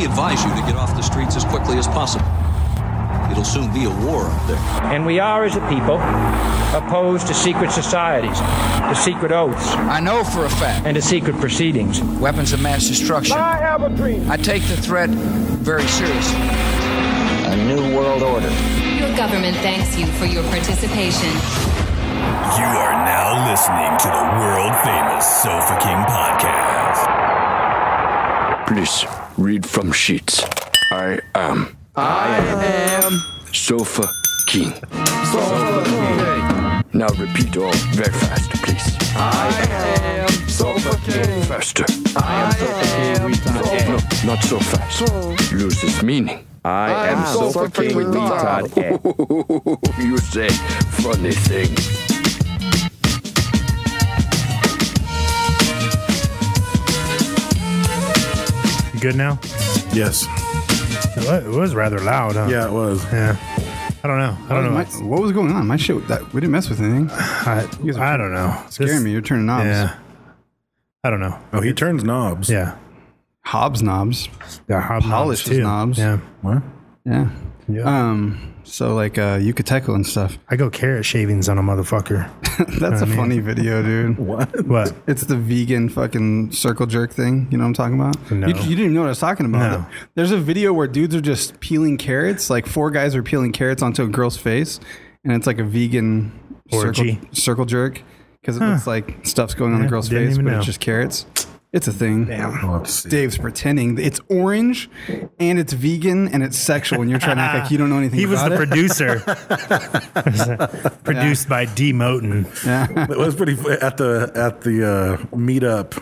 advise you to get off the streets as quickly as possible. It'll soon be a war up there. And we are, as a people, opposed to secret societies, to secret oaths. I know for a fact. And to secret proceedings. Weapons of mass destruction. I have a dream. I take the threat very seriously. A new world order. Your government thanks you for your participation. You are now listening to the world-famous Sofa King podcast. Please read from sheets. I am Sofa King. Sofa King. Now repeat all very fast, please. I am Sofa King. Faster. I am Sofa King. No, not so fast. Loses meaning. I am Sofa King retard. You say funny things. Good now? Yes. It was rather loud, huh? Yeah, it was. Yeah. I don't know. What was going on? My shit, we didn't mess with anything. I don't know. Scaring me. You're turning knobs. Yeah. I don't know. Oh, he turns knobs. Yeah. Hobbs knobs. Yeah, Hobbs polished knobs too. knobs. Yeah. What? Yeah. Yeah. So like Yucateco and stuff. I go carrot shavings on a motherfucker. That's a funny video, dude. What? It's the vegan fucking circle jerk thing. You know what I'm talking about? No. You didn't even know what I was talking about. No. There's a video where dudes are just peeling carrots. Like 4 guys are peeling carrots onto a girl's face. And it's like a vegan circle jerk. Because it looks like stuff's going on the girl's face, but it's just carrots. It's a thing. Damn. Dave's pretending it's orange and it's vegan and it's sexual, and you're trying to act like you don't know anything about it. He was the producer. Produced by D. Moten. Yeah. It was pretty at the meetup.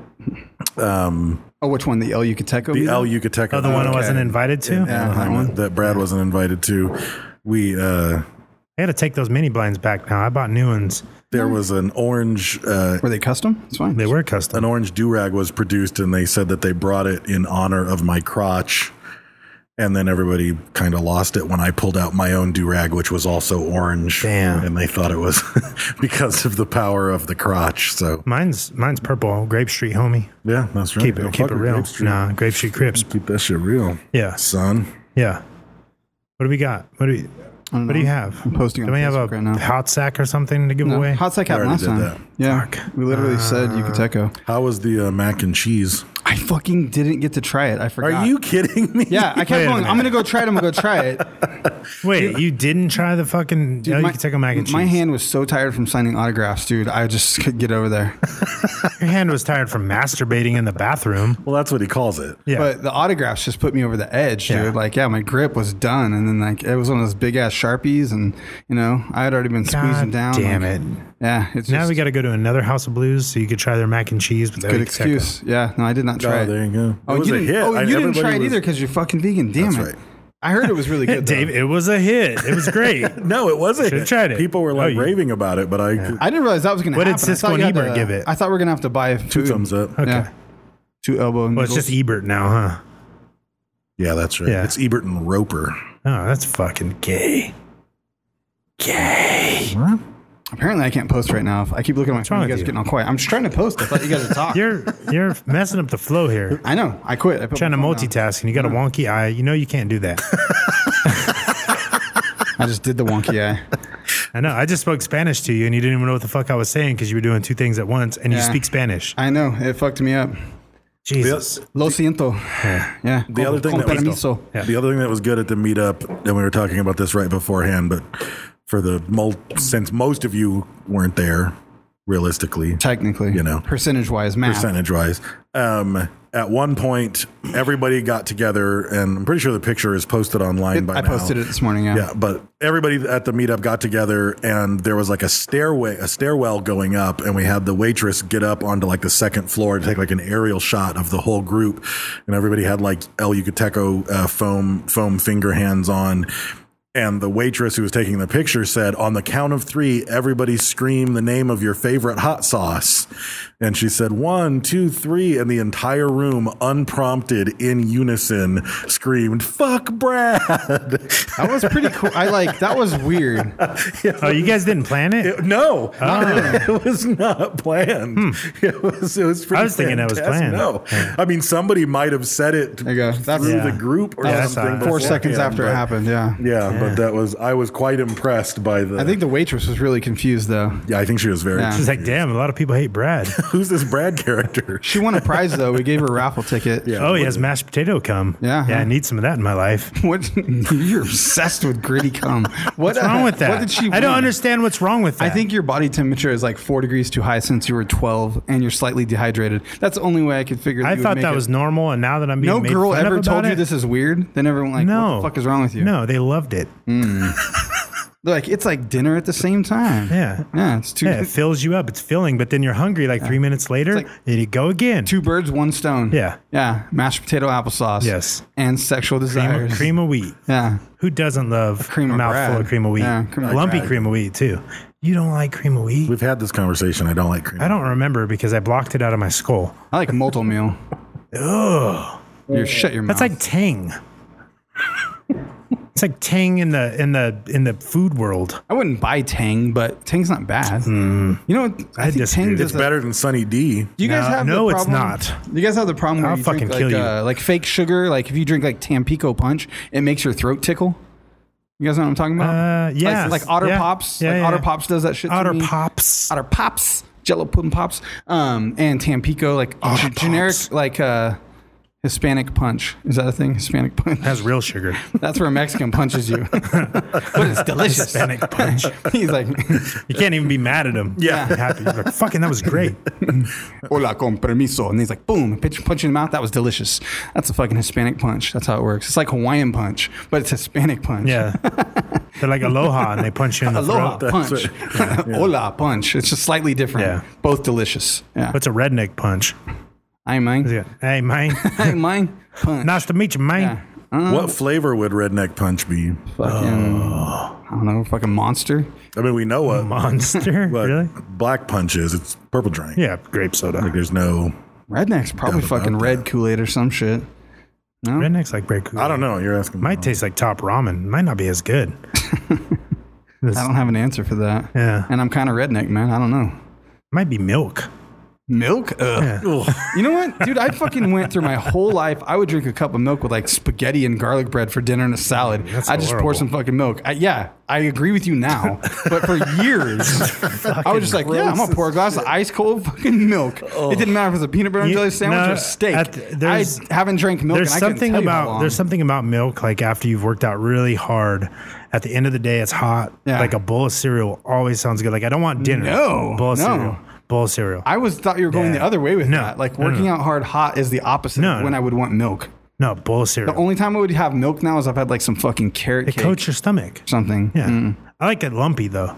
Which one? The El Yucateco? The El Yucateco. Oh, the one I wasn't invited to? That Brad wasn't invited to. I had to take those mini blinds back now. I bought new ones. There was an orange... were they custom? It's fine. They were custom. An orange do-rag was produced, and they said that they brought it in honor of my crotch. And then everybody kind of lost it when I pulled out my own do-rag, which was also orange. Damn. And they thought it was because of the power of the crotch. So Mine's purple. Grape Street, homie. Yeah, that's right. Keep it real. Grape Street Crips. Keep that shit real. Yeah. Son. Yeah. What do we got? What do you have? I'm posting on Do we have Facebook a right now. hot sack or something to give away? Hot sack happened last time. That. Yeah. Fuck. We literally said Yucateco. How was the mac and cheese? I fucking didn't get to try it. I forgot. Are you kidding me? Yeah, I kept going, I'm going to go try it. I'm going to go try it. Wait, you didn't try the fucking Yucateco mac and cheese? My hand was so tired from signing autographs, dude. I just couldn't get over there. Your hand was tired from masturbating in the bathroom. Well, that's what he calls it. Yeah. But the autographs just put me over the edge, dude. Yeah. Like, my grip was done. And then, it was one of those big ass Sharpies. And, I had already been squeezing down. Damn it. Yeah. It's now just, we got to go to another House of Blues so you could try their mac and cheese. With good excuse. Yeah. No, I did not try it. There you go. Oh, it was you a didn't, hit. oh, you didn't try it was- either because you're fucking vegan. Damn That's it. right. I heard it was really good, Dave, it was a hit. It was great. No, it wasn't. Should've tried it. People were raving about it, but I didn't realize that was going to What happen. did Cisco and Ebert give it? I thought we were going to have to buy food. 2 thumbs up. Okay. Yeah. 2 elbow Well, it's niggles. just Ebert now, huh? Yeah, that's right. Yeah. It's Ebert and Roper. Oh, that's fucking gay. Gay. What? Apparently, I can't post right now. I keep looking at my phone. wrong You guys with are you? getting all quiet. I'm just trying to post. I thought you guys would talk. You're messing up the flow here. I know. I quit. I put Trying to my phone down. multitask and you got a wonky eye. You know you can't do that. I just did the wonky eye. I know. I just spoke Spanish to you and you didn't even know what the fuck I was saying because you were doing 2 things at once and you Yeah. speak Spanish. I know. It fucked me up. Jesus. Lo siento. Yeah. The other thing Con that was- permiso. Yeah. The other thing that was good at the meetup, and we were talking about this right beforehand, but for since most of you weren't there, realistically, Technically. Percentage-wise, math. percentage-wise, at one point, everybody got together, and I'm pretty sure the picture is posted online by now. I posted it this morning, yeah. Yeah, but everybody at the meetup got together, and there was like a stairwell going up, and we had the waitress get up onto like the second floor to take like an aerial shot of the whole group, and everybody had like El Yucateco foam finger hands on. And the waitress who was taking the picture said, on the count of 3, everybody scream the name of your favorite hot sauce. And she said 1, 2, 3, and the entire room, unprompted, in unison, screamed, "Fuck Brad!" That was pretty cool. That was weird. Oh, you guys didn't plan it? No, it was not planned. It was pretty. I was thinking it was planned. No, I mean somebody might have said it There you go. That's through the group or something. 4 seconds after it happened. Yeah. But I was quite impressed by the. I think the waitress was really confused though. Yeah, I think she was very. Yeah. She's like, damn, a lot of people hate Brad. Who's this Brad character? She won a prize though. We gave her a raffle ticket. Yeah. Oh, he has mashed potato cum. Yeah. Yeah, I need some of that in my life. What? You're obsessed with gritty cum. What's wrong with that? What did she? I don't win? understand what's wrong with that. I think your body temperature is like 4 degrees too high since you were 12 and you're slightly dehydrated. That's the only way I could figure. I thought that was normal, and now that I'm being no made girl fun ever of told about you it, this is weird. Then everyone like, no, what the fuck is wrong with you? No, they loved it. They're like, it's like dinner at the same time. Yeah, It's too. Yeah, it fills you up. It's filling, but then you're hungry. Like 3 minutes later, like and you go again. 2 birds, 1 stone. Yeah. Mashed potato, applesauce. Yes. And sexual desires. Cream of wheat. Yeah. Who doesn't love a cream of mouthful Brad. of cream of wheat? Yeah, cream of Lumpy Brad. cream of wheat too. You don't like cream of wheat? We've had this conversation. I don't like cream. I don't remember because I blocked it out of my skull. I like multi meal. Ugh. You shut your mouth. That's like Tang. It's like Tang in the food world. I wouldn't buy Tang, but Tang's not bad. You know what? I think disagree. Tang does It's better than Sunny D. Do you guys have no, the it's problem? not. You guys have the problem where I'll you fucking drink kill like, you. like fake sugar? Like if you drink like Tampico Punch, it makes your throat tickle. You guys know what I'm talking about? Yes. Like Otter Yeah. Pops. Yeah, like yeah. Otter Pops does that shit to Otter me. Pops. Otter Pops. Jello pudding pops. And Tampico, like generic, like Hispanic punch. Is that a thing? Hispanic punch. It has real sugar. That's where a Mexican punches you. But it's delicious. Hispanic punch. He's like, You can't even be mad at him. Yeah. You're happy. You're like, fucking, that was great. hola con permiso. And he's like, boom, punch in the mouth. That was delicious. That's a fucking Hispanic punch. That's how it works. It's like Hawaiian punch, but it's Hispanic punch. Yeah. They're like aloha, and they punch you in the Aloha throat. punch. Hola punch. It's just slightly different. Yeah. Both delicious. Yeah. What's a redneck punch? I mine. Yeah. Hey, man. I mine. Punch. Nice to meet you, man. Yeah. What flavor would Redneck Punch be? Fucking, I don't know, fucking monster. I mean, we know what Monster? what Really? Black Punch is. It's purple drink. Yeah, grape soda. Like there's no. Redneck's probably Doubt about fucking that. red Kool-Aid or some shit. No? Redneck's like bread Kool-Aid. I don't know. You're asking. Might taste like top ramen. Might not be as good. I don't have an answer for that. Yeah. And I'm kind of redneck, man. I don't know. Might be milk. Milk? Ugh. Yeah. You know what? Dude, I fucking went through my whole life. I would drink a cup of milk with like spaghetti and garlic bread for dinner and a salad. That's I just pour horrible. some fucking milk. I agree with you now. But for years, I was just like, yeah, I'm going to pour a glass of ice cold fucking milk. It didn't matter if it was a peanut butter and jelly sandwich or steak. I haven't drank milk There's and I couldn't something tell you how about long. there's something about milk. Like after you've worked out really hard, at the end of the day, it's hot. Yeah. Like a bowl of cereal always sounds good. Like I don't want dinner. No, bowl of no. cereal. Bowl of cereal. I thought you were going Yeah. the other way with No, that. Like no, working no. out hard hot is the opposite No, of when no. I would want milk. No, bowl of cereal. The only time I would have milk now is I've had like some fucking carrot It cake coats your stomach. or something. Yeah. I like it lumpy though.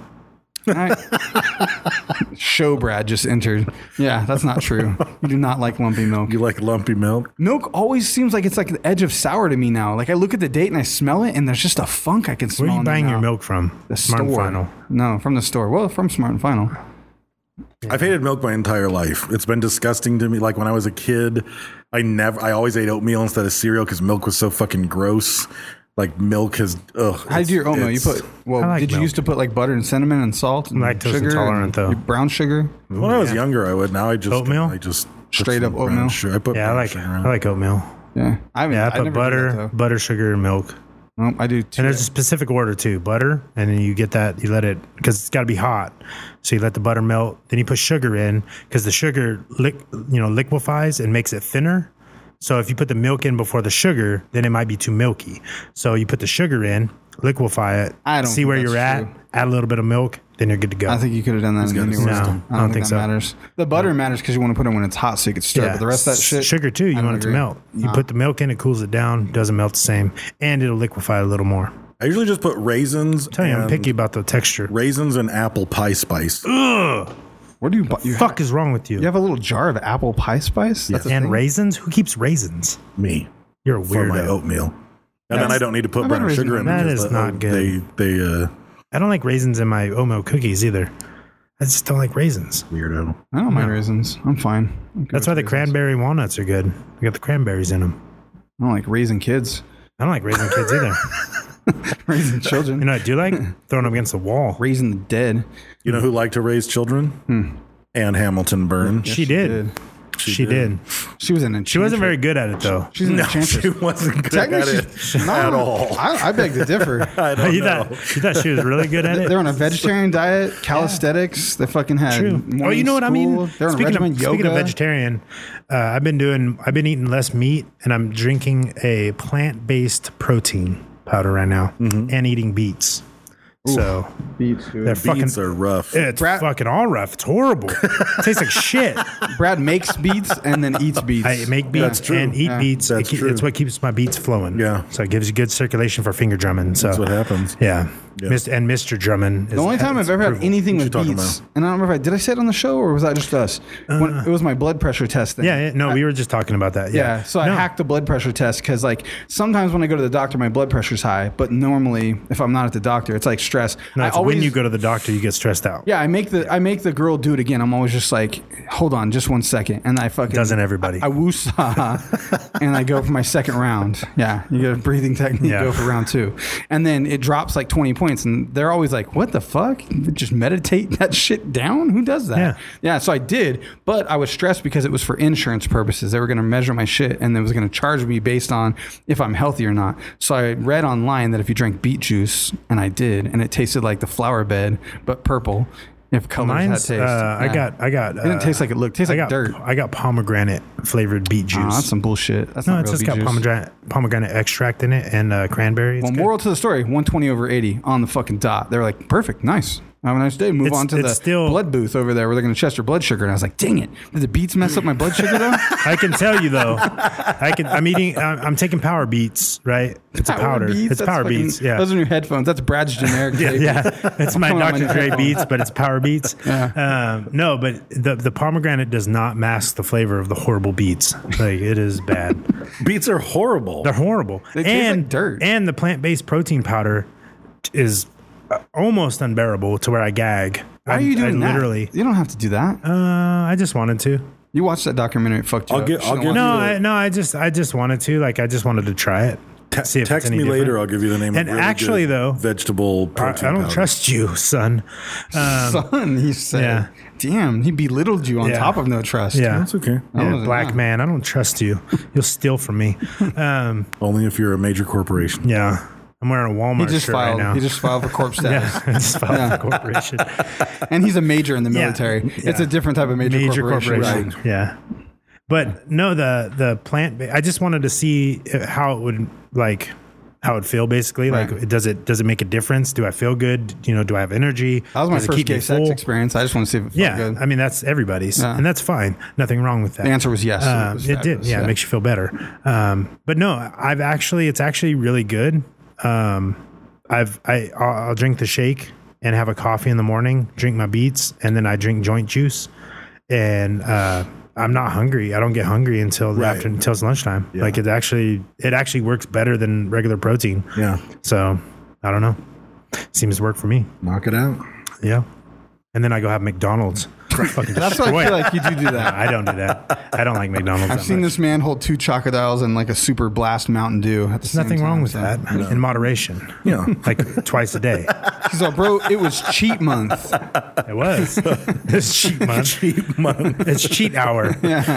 Show Brad just entered. Yeah, that's not true. You do not like lumpy milk. You like lumpy milk? Milk always seems like it's like the edge of sour to me now. Like I look at the date and I smell it, and there's just a funk I can smell. Where are you in there buying now. your milk from? The Smart and store. Final. No, from the store. Well, from Smart and Final. I've hated milk my entire life. It's been disgusting to me. Like when I was a kid, I always ate oatmeal instead of cereal because milk was so fucking gross. Like milk has. Ugh. How do you do your oatmeal? You put. Well, I like did you milk. used to put like butter and cinnamon and salt and Lactose sugar? intolerant, though. Brown sugar. When I was younger, I would. Now I just Oatmeal? I just put Straight some up brown oatmeal? sugar. I put Yeah, I brown like sugar in. I like oatmeal. Yeah, I Yeah, I put never butter, butter, sugar, and milk. Nope, I do too. And there's a specific order too. Butter, and then you get that. You let it because it's got to be hot. So you let the butter melt. Then you put sugar in because the sugar liquefies and makes it thinner. So if you put the milk in before the sugar, then it might be too milky. So you put the sugar in, liquefy it, I don't see think where you're that's at, true. add a little bit of milk, then you're good to go. I think you could have done that in any No, wisdom. I don't think that so. matters. The butter matters because you want to put it when it's hot so you can stir. But the rest of that shit, Sugar too, you I want don't it to agree. melt. You put the milk in, it cools it down, doesn't melt the same, and it'll liquefy a little more. I usually just put raisins. Tell you, I'm and- picky about the texture. Raisins and apple pie spice. Where do you buy? Fuck is wrong with you? You have a little jar of apple pie spice. That's a And thing? raisins? Who keeps raisins? Me You're a for my weirdo. oatmeal, and then I don't need to put I've had brown sugar raisin- in. That because is not good. They I don't like raisins in my oatmeal cookies either. I just don't like raisins. Weirdo. I don't mind raisins. I'm fine. I'm good That's why with the raisins. cranberry walnuts are good. They got the cranberries in them. I don't like raising kids. I don't like raising kids either. Raising children. You know what I do like? Throwing them against the wall. Raising the dead. You know who liked to raise children? Anne Hamilton Byrne. She did. She did. She was an enchantress. She wasn't very good at it, though. She's an enchantress. She wasn't good at it at all. I beg to differ. I don't You know. thought she was really good at it? They're on a vegetarian diet, calisthenics. They fucking had. True. Oh, you know what I mean? They're on regimen, yoga. Speaking of vegetarian, I've been eating less meat, and I'm drinking a plant-based protein powder right now, and eating beets. So Beets, dude. they're fucking Beets are rough. It's fucking all rough. It's horrible. It tastes like shit. Brad makes beets and then eats beets. I make beets and eat beets. That's true. It's what keeps my beets flowing. Yeah. So it gives you good circulation for finger drumming. So That's what happens. Yeah. Yeah. And Mr. Drummond. The only time I've ever had anything with What you talking beets, about? and I don't remember did I say it on the show or was that just us? When, it was my blood pressure test thing. Yeah. No, we were just talking about that. Yeah, so I hacked the blood pressure test because, like, sometimes when I go to the doctor, my blood pressure's high. But normally, if I'm not at the doctor, it's like stress. No, it's when you go to the doctor, you get stressed out. Yeah, I make the girl do it again. I'm always just like, hold on, just 1 second, and I fucking Doesn't everybody? I woosah, and I go for my second round. Yeah, you get a breathing technique, go for round 2, and then it drops like 20 points, and they're always like, what the fuck? Just meditate that shit down? Who does that? Yeah. So I did, but I was stressed because it was for insurance purposes. They were going to measure my shit, and they was going to charge me based on if I'm healthy or not. So I read online that if you drank beet juice, and I did, and it tasted like the flower bed, but purple. If colors had taste, I got. It didn't taste like it looked. It tasted like dirt. I got pomegranate flavored beet juice. That's some bullshit. That's No, not it's real just beet got juice. pomegranate extract in it and cranberry. It's Well, good. moral to the story: 120/80 on the fucking dot. They were like, perfect, nice. Have a nice day. Move on to the blood booth over there where they're going to test your blood sugar. And I was like, dang it. Did the beets mess up my blood sugar though? I can tell you though. I'm taking Power Beets, right? It's a powder. Beets? It's That's Power fucking- Beets. Yeah. Those are your headphones. That's Brad's generic. Yeah. It's my Come on, Dr. my Dre headphones. Beats, but it's Power Beets. No, but the pomegranate does not mask the flavor of the horrible beets. Like, it is bad. Beets are horrible. They're horrible. They taste like dirt. And the plant-based protein powder is almost unbearable to where I gag. Why are you doing that? Literally. You don't have to do that. I just wanted to. You watched that documentary. It fucked you up. You shouldn't watch it. I just wanted to. Like, I just wanted to try it. See if Text it's me any later. different. I'll give you the name And of really actually, good though, vegetable protein I don't powder. trust you, son. Son, he said. Yeah. Damn, he belittled you on Yeah. top of no trust. Yeah, That's okay. Yeah, black man, I don't trust you. You'll steal from me. Only if you're a major corporation. Yeah, I'm wearing a Walmart He just shirt filed. right now. He just filed for corp status. I just filed for corporation. And he's a major in the Yeah. military. It's Yeah. a different type of major corporation. Right. Yeah. But no, the plant. I just wanted to see how it would how it feel basically. Right. Like, does it make a difference? Do I feel good? Do I have energy? That was my Does it first keep me gay sex full? experience. I just want to see if it felt Yeah, good. I mean that's everybody's, Yeah. and that's fine. Nothing wrong with that. The answer was yes. It did. fabulous. Yeah, it makes you feel better. But no, it's actually really good. I'll drink the shake and have a coffee in the morning, drink my beets, and then I drink joint juice, and I'm not hungry. I don't get hungry until until it's lunchtime. Yeah. Like it actually works better than regular protein. Yeah. So I don't know. Seems to work for me. Knock it out. Yeah. And then I go have McDonald's. Fucking That's why I destroy feel it. like you do that. I don't do that. I don't like McDonald's. I've that seen much. this man hold 2 Chocodiles and like a super blast Mountain Dew at the There's same nothing time. wrong with So- that. In moderation. Yeah. Like twice a day. He's like, bro, it was cheat month. It was. It's cheat month. Cheap month. It's cheat hour.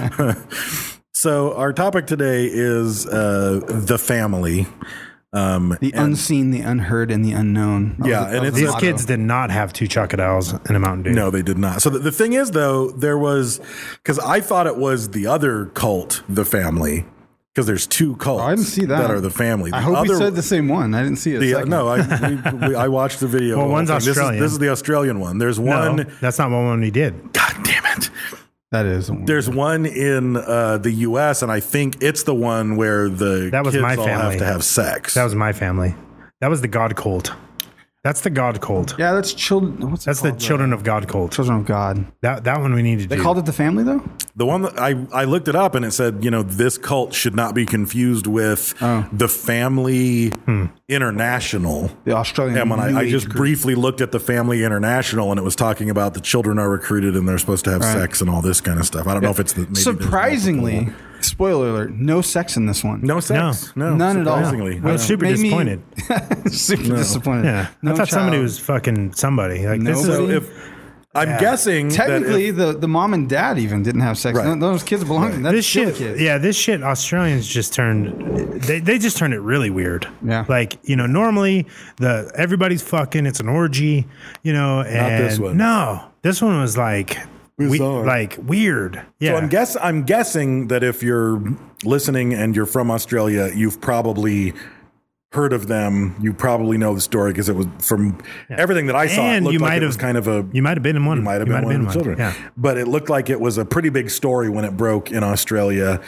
So our topic today is the family. The unseen, the unheard, and the unknown. Yeah, That and was it's the These motto. kids did not have 2 Chocodiles and a Mountain Dew. No, they did not. So the thing is, though, there was, because I thought it was the other cult, the family, because there's 2 cults I didn't see that. are the family. I hope he said the same one. I didn't see it. No, I watched the video. Well, one's This is- Australian. This is the Australian one. There's one. No, that's not one he did. God damn it. That is. There's one in the U.S., and I think it's the one where the That was kids my all family. have to have sex. That was my family. That was the God cult. That's the God cult. Yeah, that's children. That's the Children of God cult. Children of God. That one we need to do. They called it the family though. The one that I looked it up and it said, this cult should not be confused with the Family International. The Australian. And when I just group. briefly looked at the Family International, and it was talking about the children are recruited and they're supposed to have sex and all this kind of stuff. I don't know if it's maybe surprisingly. Spoiler alert: no sex in this one. No sex. No, none at all. surprisingly. I was super disappointed. Super disappointed. Yeah, No I thought somebody child. was fucking somebody. Like this Nobody? is, So I'm guessing Technically, that if, the mom and dad even didn't have sex. Right. Those kids belong. That's this still shit. kids. Yeah, this shit. Australians just turned. They just turned it really weird. Yeah. Like normally everybody's fucking. It's an orgy. And this one. No, this one was like. Bizarre. Like weird. Yeah. So I'm guessing that if you're listening and you're from Australia, you've probably heard of them. You probably know the story because it was from everything that I saw. And it looked you like might it was have kind of a. You might have been in one. You might have been one of the children. Yeah. But it looked like it was a pretty big story when it broke in Australia.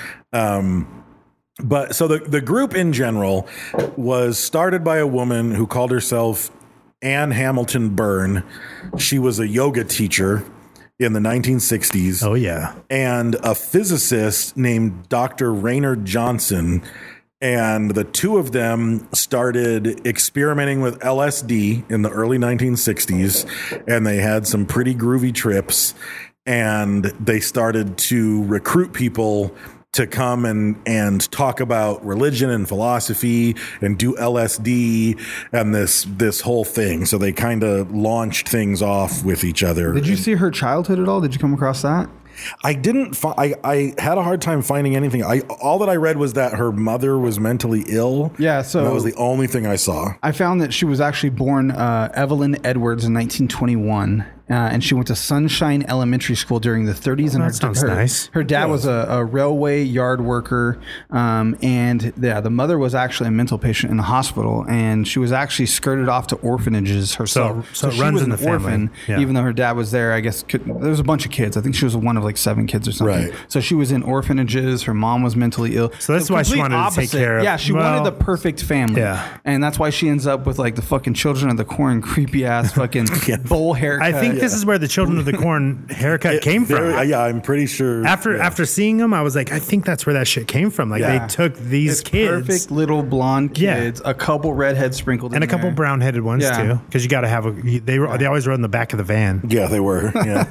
But so the group in general was started by a woman who called herself Anne Hamilton Byrne. She was a yoga teacher in the 1960s. Oh, yeah. And a physicist named Dr. Raynard Johnson. And the two of them started experimenting with LSD in the early 1960s. And they had some pretty groovy trips. And they started to recruit people to come and talk about religion and philosophy and do LSD and this whole thing. So they kind of launched things off with each other. Did you see her childhood at all? Did you come across that? I didn't. I had a hard time finding anything. All that I read was that her mother was mentally ill. Yeah, so that was the only thing I saw. I found that she was actually born Evelyn Edwards in 1921. And she went to Sunshine Elementary School during the 30s. And that sounds nice. Her dad was a railway yard worker. And the mother was actually a mental patient in the hospital. And she was actually skirted off to orphanages herself. So it she runs was in an the family. orphan, Yeah. even though her dad was there. I guess there was a bunch of kids. I think she was one of like 7 kids or something. Right. So she was in orphanages. Her mom was mentally ill. So that's why she complete wanted to take care of. Yeah, she wanted the perfect family. Yeah. And that's why she ends up with like the fucking Children of the Corn creepy ass fucking bowl haircut. I think this is where the Children of the Corn haircut came from. Yeah, I'm pretty sure. After seeing them, I was like, I think that's where that shit came from. Like they took these It's kids, perfect little blonde kids, a couple redheads sprinkled and in a couple there. brown headed ones Yeah. too, because you got to have they always rode in the back of the van. Yeah, they were. Yeah.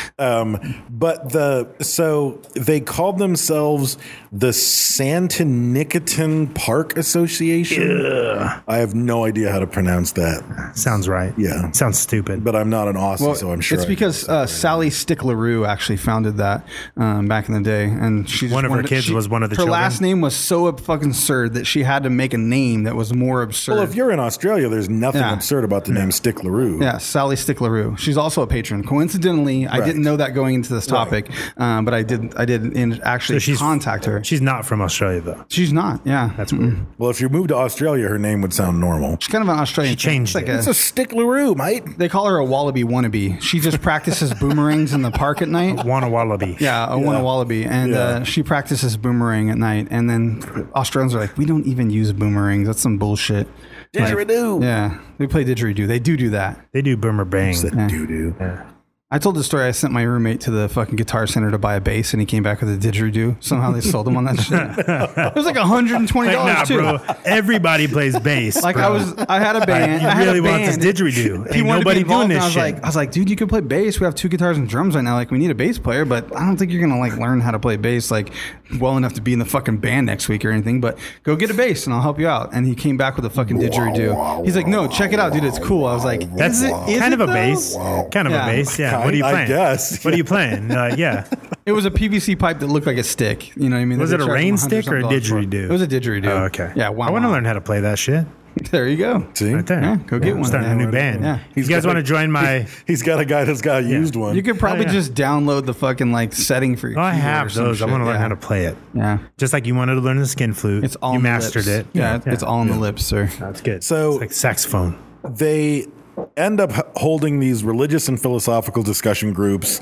So they called themselves the Santanicaton Park Association. I have no idea how to pronounce that. Sounds right. Yeah. Sounds stupid. But I'm not an Aussie, so I'm sure. It's because Sally Sticklaroo actually founded that back in the day, and she just One of her wanted- kids was one of the Her children? last name was so fucking absurd that she had to make a name that was more absurd. Well, if you're in Australia, there's nothing Yeah. absurd about the name Sticklaroo. Yeah, Sally Sticklaroo. She's also a patron. Coincidentally, I Right. didn't know that going into this topic, but I did actually contact her. She's not from Australia though. She's not. Yeah, That's weird. Well, if you moved to Australia, her name would sound normal. she's kind of an Australian. She changed thing. it. It's It's a Sticklaroo, mate. they call her a wallaby wannabe. She just practices boomerangs in the park at night. Wanna wallaby. Yeah, a wallaby, and Yeah. she practices boomerang at night. And then Australians are like, we don't even use boomerangs. That's some bullshit. Didgeridoo. Yeah, we play didgeridoo. They do that. They do boomer bang. Doo-doo. I told the story. I sent my roommate to the fucking Guitar Center to buy a bass, and he came back with a didgeridoo. Somehow they sold him on that shit. It was like $120 Like, nah, too. bro. Everybody plays bass. Like bro. I had a band. He I had really a wants band. his didgeridoo. He Ain't wanted to be nobody involved, doing and this I was like, dude, you could play bass. We have 2 guitars and drums right now. Like, we need a bass player, but I don't think you're gonna like learn how to play bass like well enough to be in the fucking band next week or anything. But go get a bass and I'll help you out. And he came back with a fucking didgeridoo. He's like, no, check it out, dude. It's cool. I was like, That's is kind of a though? bass. Kind of Yeah. a bass. Yeah. What are you I playing? guess. What are you playing? Yeah. It was a PVC pipe that looked like a stick. You know what I mean? Was They it a charged rain him stick or a $100 for it. didgeridoo? It was a didgeridoo. Oh, okay. Yeah. Wow. I want to learn how to play that shit. There you go. See? Right there. Yeah, go get I'm one. starting a new band. Yeah. You guys want to join my? He's got a guy that's got a used one. You could probably yeah. just download the fucking like setting for your Oh, I keyboard or have some those. I shit. want to learn Yeah. how to play it. Yeah. Just like you wanted to learn the skin flute. It's all you in the mastered lips. it. Yeah, it's all in the lips, sir. That's good. So- it's like saxophone. They end up holding these religious and philosophical discussion groups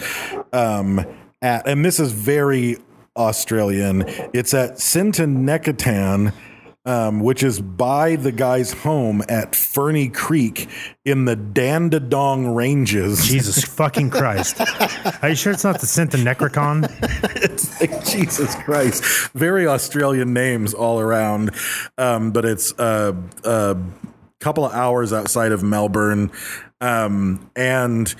and this is very Australian. It's at Santanicaton which is by the guy's home at Ferny Creek in the Dandadong Ranges. Jesus fucking Christ. Are you sure it's not the Necrocon? It's like, Jesus Christ. Very Australian names all around. But it's a couple of hours outside of Melbourne. And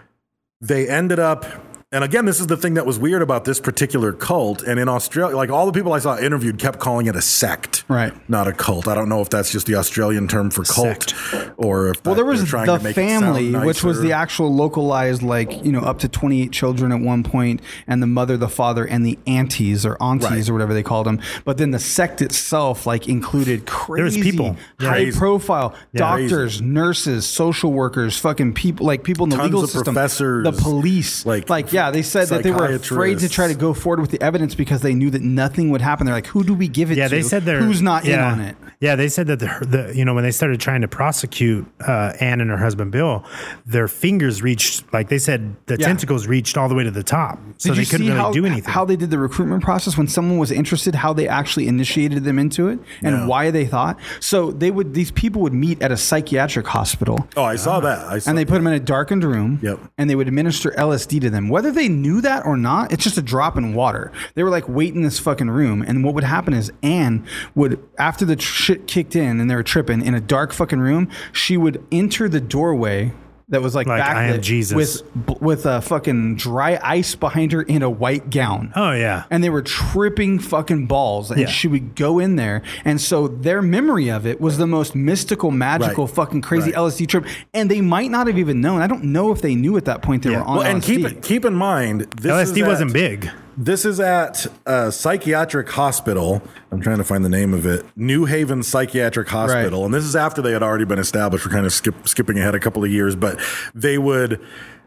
they ended up... And again, this is the thing that was weird about this particular cult. And in Australia, like all the people I saw interviewed kept calling it a sect, right? Not a cult. I don't know if that's just the Australian term for cult, or if there was trying the to make family, it sound which was nicer. the actual localized, like, you know, up to 28 children at one point, and the mother, the father, and the aunties or Right. or whatever they called them. But then the sect itself, like, included crazy, people. high Crazy. profile doctors, Crazy. nurses, social workers, fucking people, like people in the Tons legal of system, professors, the police, like yeah, they said that they were afraid to try to go forward with the evidence because they knew that nothing would happen. They're like, who do we give it to? Yeah, they said they're who's not in on it. Yeah, they said that the you know, when they started trying to prosecute Anne and her husband Bill, their fingers reached, like they said, the tentacles reached all the way to the top, so Did they you couldn't see really do anything. How they did the recruitment process when someone was interested, how they actually initiated them into it, and why they thought. So these people would meet at a psychiatric hospital. Oh, I saw that. And they put them in a darkened room. Yep. And they would administer LSD to them. Whether they knew that or not, it's just a drop in water. They were like, wait in this fucking room. And what would happen is Anne would, after the shit kicked in and they were tripping in a dark fucking room, she would enter the doorway that was like I am backlit Jesus. with a fucking dry ice behind her in a white gown. Oh yeah. And they were tripping fucking balls, and she would go in there, and so their memory of it was the most mystical, magical, fucking crazy LSD trip, and they might not have even known. I don't know if they knew at that point they were on and LSD. keep in mind, this LSD wasn't big. This is at a psychiatric hospital. I'm trying to find the name of it. New Haven Psychiatric Hospital. Right. And this is after they had already been established. We're kind of skipping ahead a couple of years, but they would...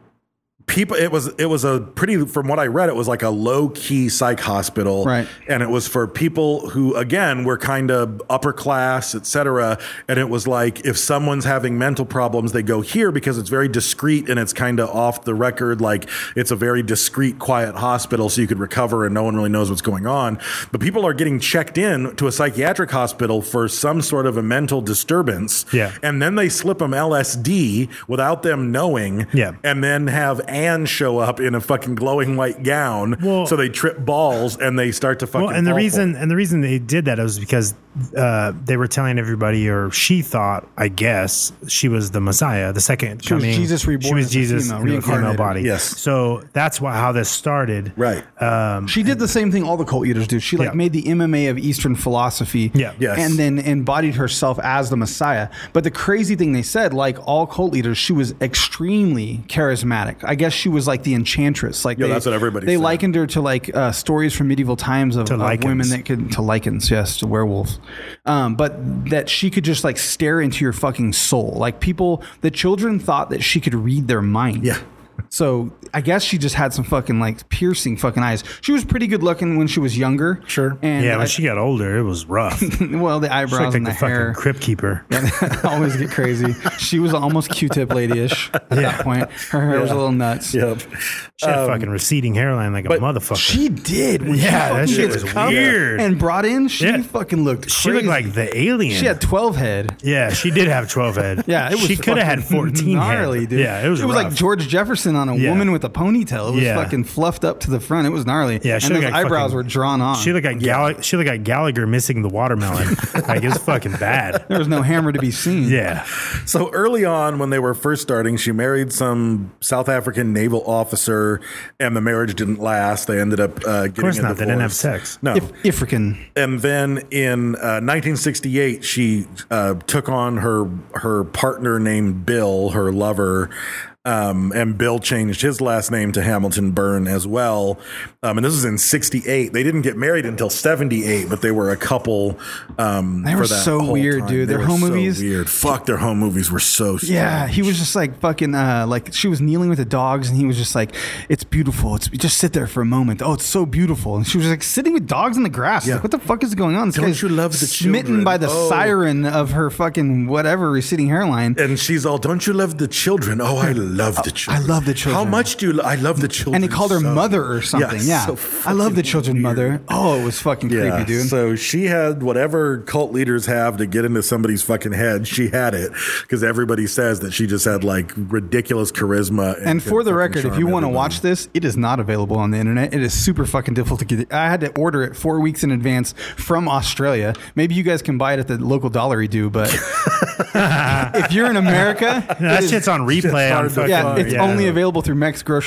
People, it was a pretty, from what I read, it was like a low key psych hospital, right? And it was for people who, again, were kind of upper class, etc. And it was like, if someone's having mental problems, they go here because it's very discreet and it's kind of off the record. Like, it's a very discreet, quiet hospital, so you could recover and no one really knows what's going on. But people are getting checked in to a psychiatric hospital for some sort of a mental disturbance, and then they slip them LSD without them knowing, and then have Anne show up in a fucking glowing white gown. So they trip balls and they start to fucking. Well, and the reason they did that was because they were telling everybody, or she thought, I guess, she was the Messiah, the second She was coming. Jesus reborn. She was as a Jesus female, in a female reincarnated. body. Yes. So that's how this started. Right. She did the same thing all the cult leaders do. She made the MMA of Eastern philosophy. Yeah. Yes. And then embodied herself as the Messiah. But the crazy thing they said, like all cult leaders, she was extremely charismatic. I guess she was like the enchantress. Like that's what everybody They said. likened her to like stories from medieval times of lichens. women that could, to lichens, yes, to werewolves. But that she could just like stare into your fucking soul. Like the children thought that she could read their mind. Yeah. So I guess she just had some fucking like piercing fucking eyes. She was pretty good looking when she was younger. Sure. And when she got older, it was rough. well, the She eyebrows looked like and the the hair fucking crypt keeper. always get crazy. She was almost Q-tip lady-ish at that point. Her hair was a little nuts. Yep. She had fucking receding hairline like a motherfucker. She did. When she that fucking shit gets was covered weird. and brought in, she fucking looked crazy. She looked like the alien. She had 12 head. Yeah, she did have 12 head. Yeah, it was she could have had fucking 14 gnarly, head. dude. Yeah, it was like rough. George Jefferson on a woman with a ponytail. It was fucking fluffed up to the front. It was gnarly. Yeah, and those eyebrows were drawn on. She looked like she looked like Gallagher missing the watermelon. Like, it was fucking bad. There was no hammer to be seen. Yeah. So early on, when they were first starting, she married some South African naval officer, and the marriage didn't last. They ended up getting Of course a not. They didn't have divorce. sex. No. African. And then in 1968, she took on her partner named Bill, her lover. And Bill changed his last name to Hamilton Byrne as well. And this was in 68. They didn't get married until 78, but they were a couple. They were so weird, dude. Their home movies. Weird. Fuck, their home movies were so strange. Yeah, he was just like fucking like she was kneeling with the dogs and he was just like, it's beautiful. It's just sit there for a moment. Oh, it's so beautiful. And she was like sitting with dogs in the grass. Yeah. Like, what the fuck is going on? This Don't guy's you love the smitten children? by the Oh. siren of her fucking whatever receding hairline. And she's all, don't you love the children? Oh, I love the children. I love the children. How much do you I love the children? And he called her so. mother or something. Yes. Yeah. So I love the children weird. mother. Oh, it was fucking creepy, dude. So she had whatever cult leaders have to get into somebody's fucking head. She had it because everybody says that she just had like ridiculous charisma. And could for the fucking record, if charm you want to everybody. watch this, it is not available on the internet. It is super fucking difficult to get it. I had to order it 4 weeks in advance from Australia. Maybe you guys can buy it at the local Dollar-y-do, but if you're in America, that shit's on replay. On fucking, yeah, it's only available through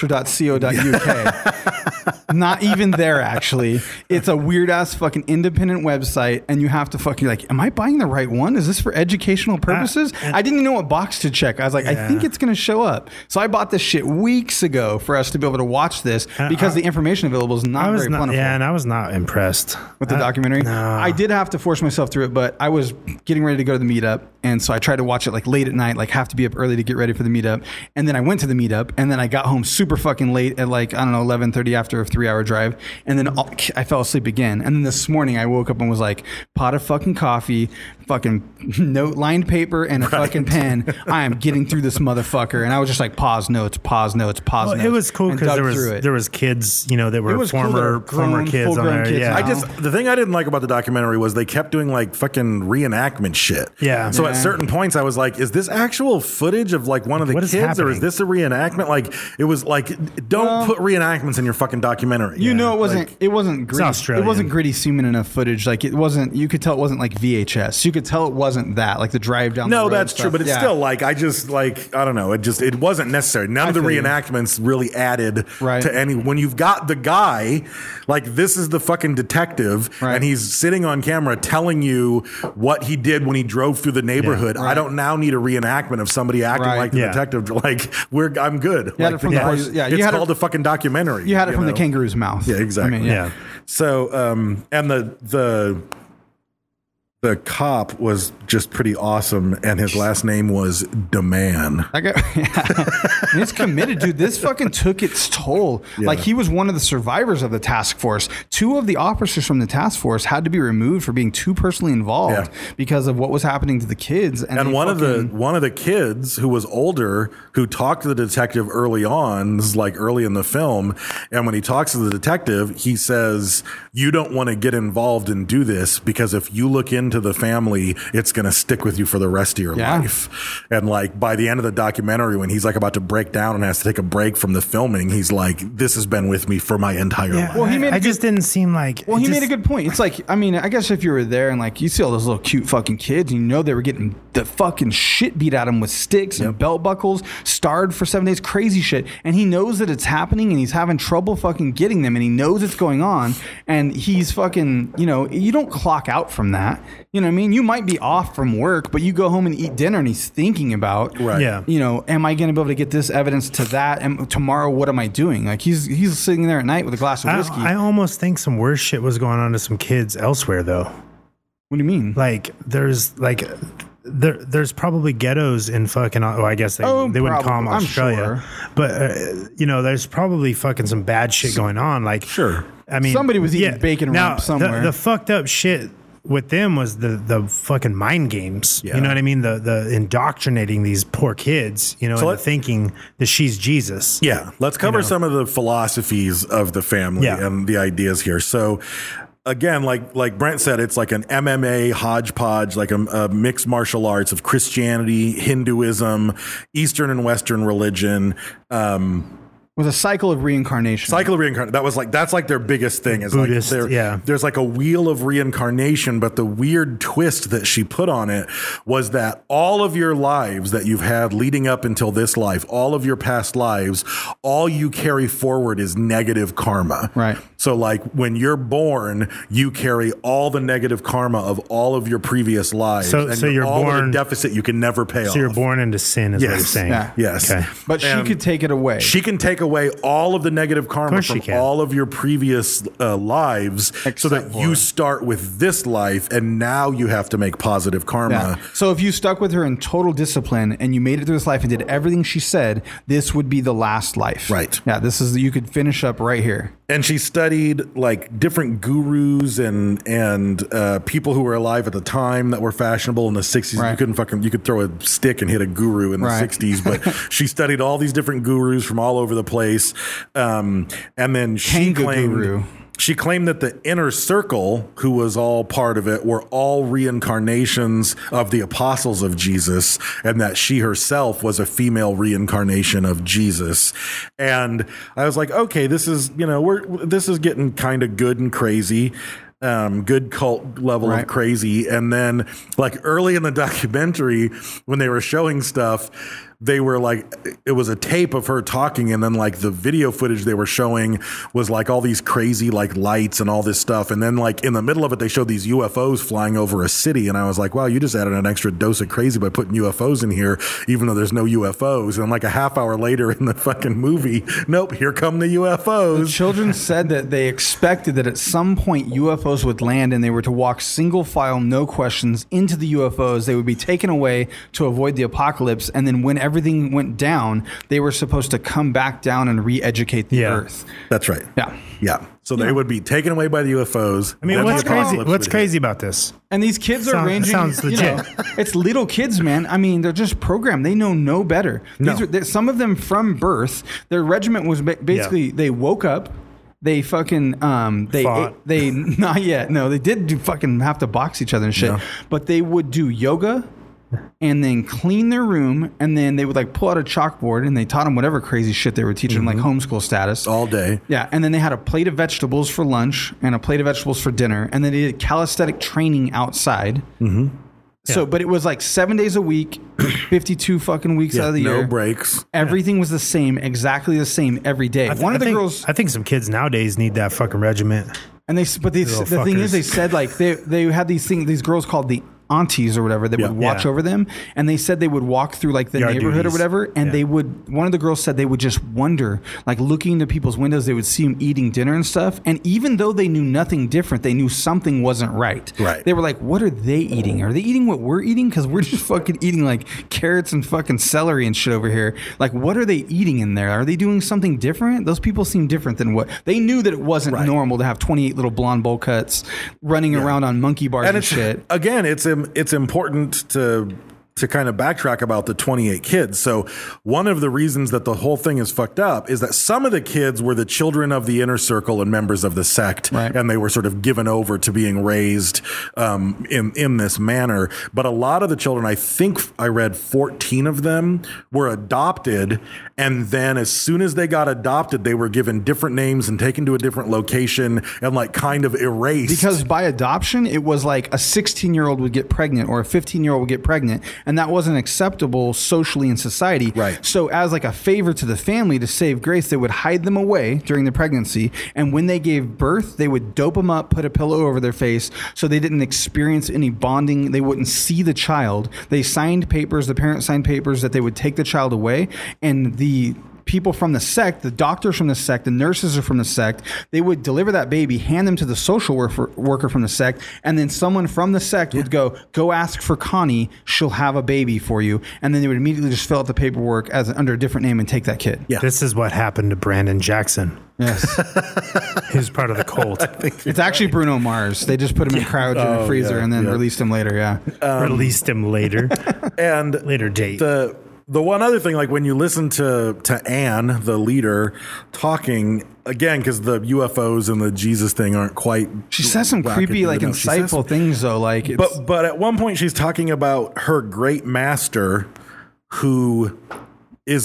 mexgrocer.co.uk. Not even there, actually. It's a weird ass fucking independent website, and you have to fucking like, am I buying the right one? Is this for educational purposes? I didn't even know what box to check. I was like, I think it's going to show up. So I bought this shit weeks ago for us to be able to watch this because the information available is not very plentiful. Yeah, and I was not impressed with the documentary. No. I did have to force myself through it, but I was getting ready to go to the meetup, and so I tried to watch it like late at night, like have to be up early to get ready for the meetup. And then I went to the meetup, and then I got home super fucking late at like, I don't know, 11:30 after a 3-hour drive, and then I fell asleep again. And then this morning I woke up and was like, pot of fucking coffee, fucking note lined paper, and a fucking pen. I am getting through this motherfucker. And I was just like, pause notes. Well, it was cool because there was kids, you know, that were former kids on there. Yeah. The thing I didn't like about the documentary was they kept doing like fucking reenactment shit. Yeah. So at certain points I was like, is this actual footage of like one of the kids, or is this a reenactment? Like it was like, don't put reenactments in your fucking documentary. You know, it wasn't gritty. Australian. It wasn't gritty semen enough footage. Like it wasn't. You could tell it wasn't like VHS. You could tell it wasn't that. Like the drive down. No, the road that's stuff. true, but it's still like I don't know. It wasn't necessary. None of the reenactments really added to any. When you've got the guy, like this is the fucking detective, and he's sitting on camera telling you what he did when he drove through the neighborhood. I don't now need a reenactment of somebody acting like the detective. Like I'm good. You had like, it from it's called a fucking documentary. You had it from the kangaroo's mouth. Yeah, exactly. I mean, So, and the cop was just pretty awesome, and his last name was DeMann. And he's committed, dude. This fucking took its toll. Yeah. Like he was one of the survivors of the task force. 2 of the officers from the task force had to be removed for being too personally involved because of what was happening to the kids. And one of the kids who was older, who talked to the detective early on, this is like early in the film, and when he talks to the detective, he says, "You don't want to get involved and do this because if you look into the family, it's going to stick with you for the rest of your life." And like by the end of the documentary, when he's like about to break down and has to take a break from the filming, he's like, "This has been with me for my entire life." Well, he didn't seem like. Well, he made a good point. It's like, I mean, I guess if you were there and like you see all those little cute fucking kids, and you know they were getting the fucking shit beat out of them with sticks and belt buckles, starved for 7 days, crazy shit, and he knows that it's happening, and he's having trouble fucking getting them, and he knows it's going on, and he's fucking, you know, you don't clock out from that. You know what I mean? You might be off from work, but you go home and eat dinner, and he's thinking about, you know, am I going to be able to get this evidence to that? And tomorrow, what am I doing? Like he's sitting there at night with a glass of whiskey. I almost think some worse shit was going on to some kids elsewhere, though. What do you mean? Like there's probably ghettos in fucking. Well, I guess they wouldn't call them Australia, but you know, there's probably fucking some bad shit going on. Like I mean, somebody was eating bacon wrap somewhere. The fucked up shit with them was the fucking mind games. You know what I mean? The indoctrinating these poor kids, you know, into thinking that she's Jesus. Yeah. Let's cover some of the philosophies of the family and the ideas here. So again, like Brent said, it's like an MMA hodgepodge, like a mixed martial arts of Christianity, Hinduism, Eastern and Western religion, with a cycle of reincarnation. That's like their biggest thing. Is Buddhist, like there's like a wheel of reincarnation, but the weird twist that she put on it was that all of your lives that you've had leading up until this life, all of your past lives, all you carry forward is negative karma. Right. So like when you're born, you carry all the negative karma of all of your previous lives. So you're all born of the deficit you can never pay off. So you're born into sin, is what you're saying. Yeah. Yes. Okay. But she could take it away. She can take away all of the negative karma from can. all of your previous lives, so that you start with this life, and now you have to make positive karma. Yeah. So if you stuck with her in total discipline and you made it through this life and did everything she said, this would be the last life. Right. Yeah. You could finish up right here. And she studied like different gurus and people who were alive at the time that were fashionable in the 60s. You could throw a stick and hit a guru in the 60s, but she studied all these different gurus from all over the place. And then she claimed that the inner circle, who was all part of it, were all reincarnations of the apostles of Jesus, and that she herself was a female reincarnation of Jesus. And I was like, okay, this is getting kind of good and crazy. Good cult level of crazy. And then like early in the documentary, when they were showing stuff, they were like, it was a tape of her talking, and then like the video footage they were showing was like all these crazy like lights and all this stuff. And then like in the middle of it, they showed these UFOs flying over a city. And I was like, wow, you just added an extra dose of crazy by putting UFOs in here, even though there's no UFOs. And like a half hour later in the fucking movie, nope, here come the UFOs. The children said that they expected that at some point UFOs would land, and they were to walk single file, no questions, into the UFOs. They would be taken away to avoid the apocalypse. And then when everything went down, they were supposed to come back down and re-educate the Earth. That's right. Yeah. So they would be taken away by the UFOs. I mean, what's crazy? What's crazy about this? And these kids are ranging. Sounds legit. It's little kids, man. I mean, they're just programmed. They know no better. Some of them from birth, their regiment was basically they woke up. They fucking they not yet. No, they did do fucking have to box each other and shit. But they would do yoga and then clean their room, and then they would like pull out a chalkboard and they taught them whatever crazy shit they were teaching them, like homeschool status all day. Yeah, and then they had a plate of vegetables for lunch and a plate of vegetables for dinner, and then they did calisthenic training outside. So, but it was like 7 days a week, 52 fucking weeks out of the year. No breaks. Everything was the same, exactly the same every day. One of the girls, I think some kids nowadays need that fucking regiment. And the thing is, they said like they had these girls called the aunties or whatever that would watch over them, and they said they would walk through like the neighborhood or whatever, and they would, one of the girls said they would just wonder, like looking into people's windows, they would see them eating dinner and stuff, and even though they knew nothing different, they knew something wasn't right. They were like, what are they eating? Are they eating what we're eating? Because we're just fucking eating like carrots and fucking celery and shit over here. Like, what are they eating in there? Are they doing something different? Those people seem different than what they knew. That it wasn't normal to have 28 little blonde bowl cuts running around on monkey bars and shit. Again, it's important to kind of backtrack about the 28 kids. So one of the reasons that the whole thing is fucked up is that some of the kids were the children of the inner circle and members of the sect, and they were sort of given over to being raised in this manner. But a lot of the children, I think I read 14 of them were adopted, and then as soon as they got adopted, they were given different names and taken to a different location and like kind of erased. Because by adoption, it was like a 16-year-old would get pregnant or a 15-year-old would get pregnant, and that wasn't acceptable socially in society. So as like a favor to the family, to save grace, they would hide them away during the pregnancy, and when they gave birth, they would dope them up, put a pillow over their face so they didn't experience any bonding. They wouldn't see the child. They signed papers, the parents signed papers that they would take the child away, and the people from the sect, the doctors from the sect, the nurses are from the sect, they would deliver that baby, hand them to the social worker from the sect, and then someone from the sect would go ask for Connie, she'll have a baby for you, and then they would immediately just fill out the paperwork as under a different name and take that kid. This is what happened to Brandon Jackson. Yes. He was part of the cult. It's actually Bruno Mars. They just put him in cryogen freezer and then released him later. Released him later. And later date. The one other thing, like when you listen to Anne, the leader, talking again, because the UFOs and the Jesus thing aren't quite. She says some creepy, like insightful things, though. Like, but at one point she's talking about her great master, who is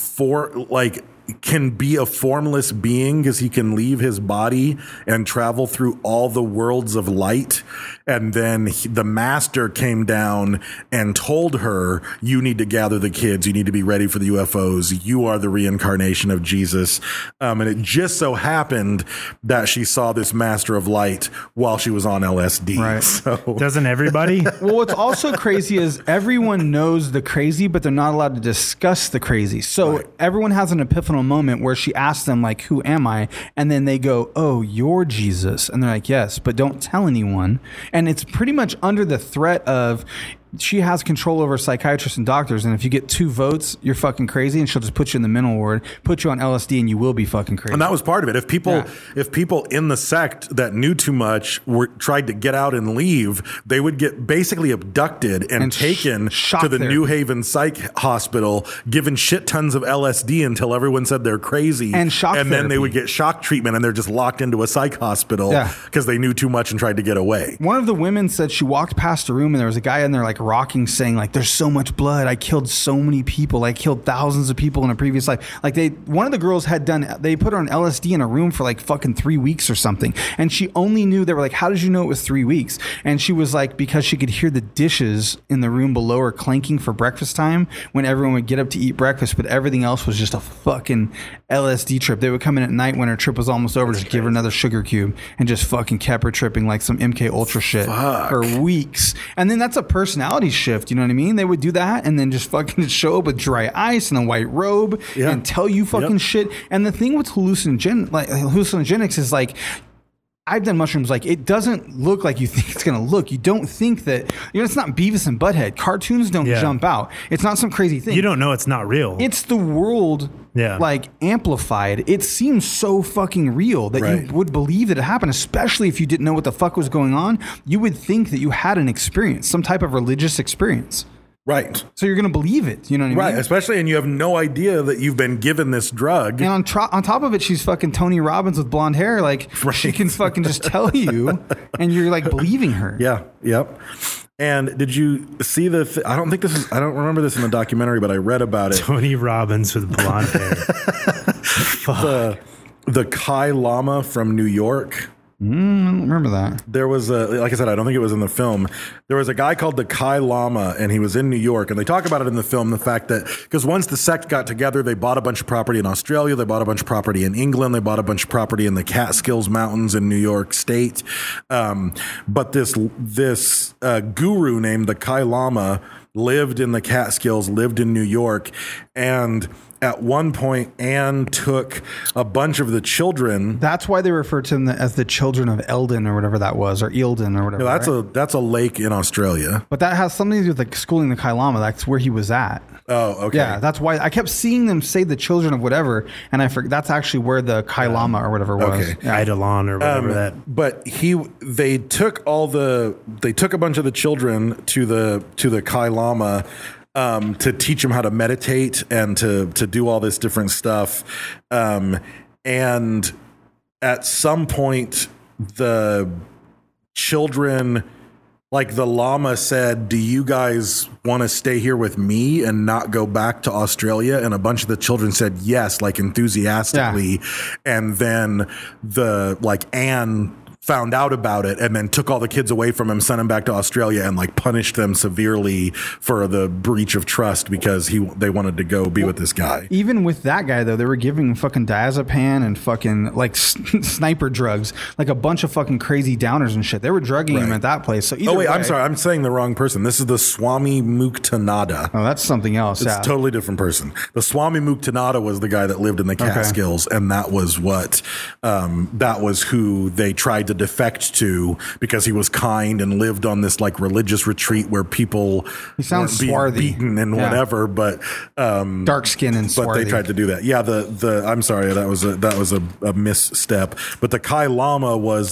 can be a formless being because he can leave his body and travel through all the worlds of light. And then the master came down and told her, you need to gather the kids. You need to be ready for the UFOs. You are the reincarnation of Jesus. And it just so happened that she saw this master of light while she was on LSD. So doesn't everybody? Well, what's also crazy is everyone knows the crazy, but they're not allowed to discuss the crazy. So everyone has an epiphanal moment where she asks them, like, who am I? And then they go, oh, you're Jesus. And they're like, yes, but don't tell anyone. And it's pretty much under the threat of, she has control over psychiatrists and doctors, and if you get 2 votes, you're fucking crazy, and she'll just put you in the mental ward, put you on LSD, and you will be fucking crazy. And that was part of it. If people in the sect that knew too much tried to get out and leave, they would get basically abducted and taken to the New Haven Psych Hospital, given shit tons of LSD until everyone said they're crazy, and then they would get shock treatment, and they're just locked into a psych hospital because they knew too much and tried to get away. One of the women said she walked past a room and there was a guy in there like rocking, saying like, there's so much blood, I killed so many people, I killed thousands of people in a previous life. Like one of the girls they put her on LSD in a room for like fucking 3 weeks or something, and she only knew, they were like, how did you know it was 3 weeks? And she was like, because she could hear the dishes in the room below her clanking for breakfast time when everyone would get up to eat breakfast, but everything else was just a fucking LSD trip. They would come in at night when her trip was almost over, just give her another sugar cube, and just fucking kept her tripping like some MK Ultra shit for weeks. And then that's a personality shift, you know what I mean? They would do that and then just fucking show up with dry ice and a white robe and tell you fucking shit. And the thing with hallucinogenics is like, I've done mushrooms, like it doesn't look like you think it's gonna look. You don't think that, it's not Beavis and Butthead. Cartoons don't jump out. It's not some crazy thing. You don't know it's not real. It's the world like amplified. It seems so fucking real that you would believe that it happened, especially if you didn't know what the fuck was going on. You would think that you had an experience, some type of religious experience. Right. So you're going to believe it. You know what I mean? Right. Especially, and you have no idea that you've been given this drug. And on top of it, she's fucking Tony Robbins with blonde hair. Like, she can fucking just tell you, and you're like believing her. Yeah. Yep. And did you see I don't remember this in the documentary, but I read about it. Tony Robbins with blonde hair. The Kai Lama from New York. I don't remember that. There was like I said, I don't think it was in the film. There was a guy called the Kai Lama, and he was in New York, and they talk about it in the film, the fact that, because once the sect got together, they bought a bunch of property in Australia, they bought a bunch of property in England, they bought a bunch of property in the Catskills Mountains in New York State. But this guru named the Kai Lama lived in the Catskills, lived in New York, and at one point, Anne took a bunch of the children. That's why they refer to them as the children of Eldon or whatever that was, or Eildon or whatever. No, that's a lake in Australia. But that has something to do with like schooling the Kai Lama. That's where he was at. Oh, okay. Yeah, that's why I kept seeing them say the children of whatever, and I forgot that's actually where the Kai Lama or whatever was. Okay. Eidolon or whatever that. But they took a bunch of the children to the Kai Lama. To teach them how to meditate and to do all this different stuff. And at some point, the children, like the Lama said, do you guys want to stay here with me and not go back to Australia? And a bunch of the children said yes, like enthusiastically. Yeah. And then Anne found out about it and then took all the kids away from him, sent them back to Australia, and like punished them severely for the breach of trust because they wanted to go be with this guy. Even with that guy though, they were giving fucking diazepam and fucking like sniper drugs, like a bunch of fucking crazy downers and shit. They were drugging him at that place. So I'm sorry, I'm saying the wrong person. This is the Swami Muktananda. Oh, that's something else. It's a totally different person. The Swami Muktananda was the guy that lived in the Catskills, and that was who they tried to defect to because he was kind and lived on this like religious retreat where people weren't being beaten and whatever, but dark skin and swarthy. But they tried to do that. Yeah, the I'm sorry, that was a misstep. But the Kai Lama was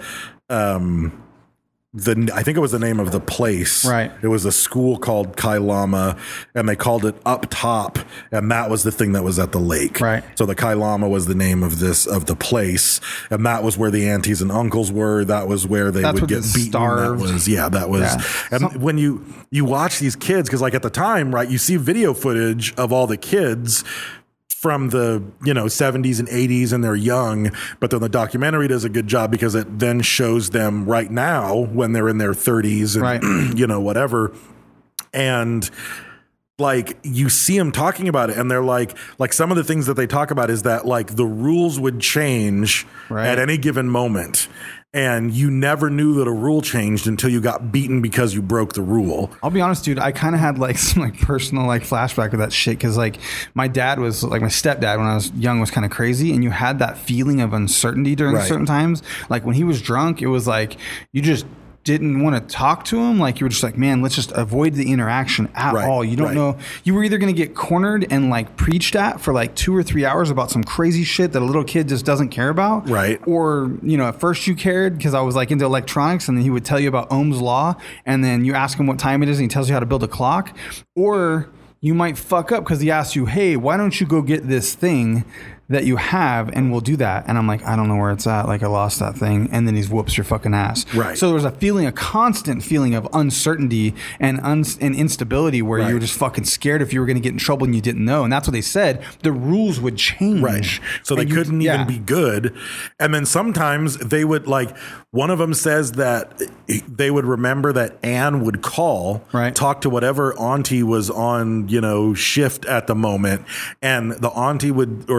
I think it was the name of the place. Right. It was a school called Kai Lama, and they called it Up Top, and that was the thing that was at the lake. Right. So the Kai Lama was the name of the place, and that was where the aunties and uncles were. That was where they would get beaten. Starved. And when you watch these kids, because like at the time, right, you see video footage of all the kids from the 70s and 80s, and they're young, but then the documentary does a good job because it then shows them right now when they're in their 30s and whatever, and like you see them talking about it, and they're like some of the things that they talk about is that like the rules would change at any given moment. And you never knew that a rule changed until you got beaten because you broke the rule. I'll be honest, dude. I kind of had like some like personal like flashback of that shit because like my dad was like my stepdad when I was young was kind of crazy, and you had that feeling of uncertainty during certain times. Like when he was drunk, it was like you just didn't want to talk to him. Like you were just like, man, let's just avoid the interaction at all. You don't know. You were either going to get cornered and like preached at for like 2 or 3 hours about some crazy shit that a little kid just doesn't care about. Right. Or, at first you cared because I was like into electronics, and then he would tell you about Ohm's law, and then you ask him what time it is and he tells you how to build a clock. Or you might fuck up because he asks you, hey, why don't you go get this thing that you have and we'll do that. And I'm like, I don't know where it's at. Like I lost that thing. And then he whoops your fucking ass. Right. So there was a constant feeling of uncertainty and instability where you were just fucking scared if you were going to get in trouble and you didn't know. And that's what they said. The rules would change. Right. So they couldn't even be good. And then sometimes they would one of them says that they would remember that Anne would call, talk to whatever auntie was on, shift at the moment. And the auntie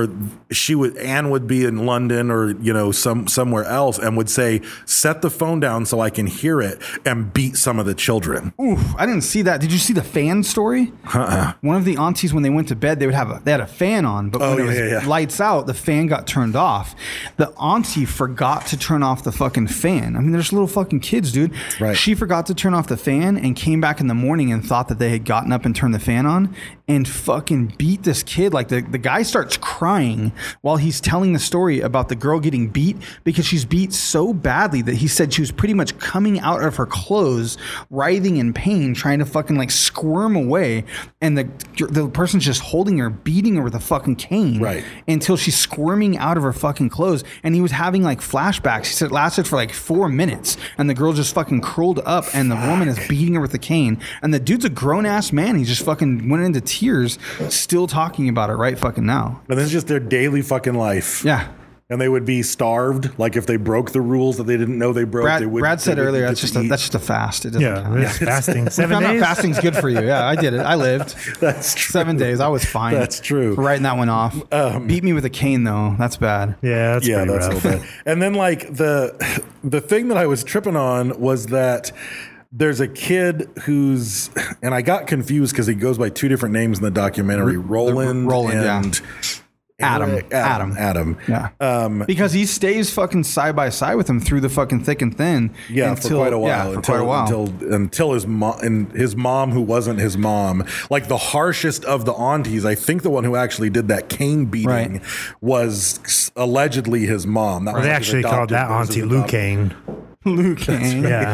Anne would be in London or, somewhere else and would say, set the phone down so I can hear it, and beat some of the children. Oof, I didn't see that. Did you see the fan story? One of the aunties, when they went to bed, they had a fan on, but when it was lights out, the fan got turned off. The auntie forgot to turn off the fucking fan. I mean, there's little fucking kids, dude. Right. She forgot to turn off the fan and came back in the morning and thought that they had gotten up and turned the fan on and fucking beat this kid. Like the guy starts crying while he's telling the story about the girl getting beat because she's beat so badly that he said she was pretty much coming out of her clothes, writhing in pain, trying to fucking like squirm away. And the person's just holding her, beating her with a fucking cane until she's squirming out of her fucking clothes. And he was having like flashbacks. He said it lasted for like 4 minutes and the girl just fucking curled up and the woman is beating her with a cane. And the dude's a grown ass man. He just fucking went into tears still talking about it right fucking now. And this is just their daily fucking life. Yeah. And they would be starved. Like if they broke the rules that they didn't know they broke, Brad said earlier, that's just a fast. It doesn't count. It's fasting. 7 days. Fasting's good for you. Yeah, I did it. I lived. That's true. 7 days. I was fine. That's true. For writing that one off. Beat me with a cane though. That's bad. Yeah, that's pretty rough. Bad. And then like the thing that I was tripping on was that there's a kid who's, and I got confused because he goes by 2 different names in the documentary, Roland and Adam. Yeah. Because he stays fucking side by side with him through the fucking thick and thin. Yeah, for quite a while. Until his mom, who wasn't his mom, like the harshest of the aunties, I think the one who actually did that cane beating was allegedly his mom. Or they actually called that auntie Lou Kane. Lou Kane. Yeah.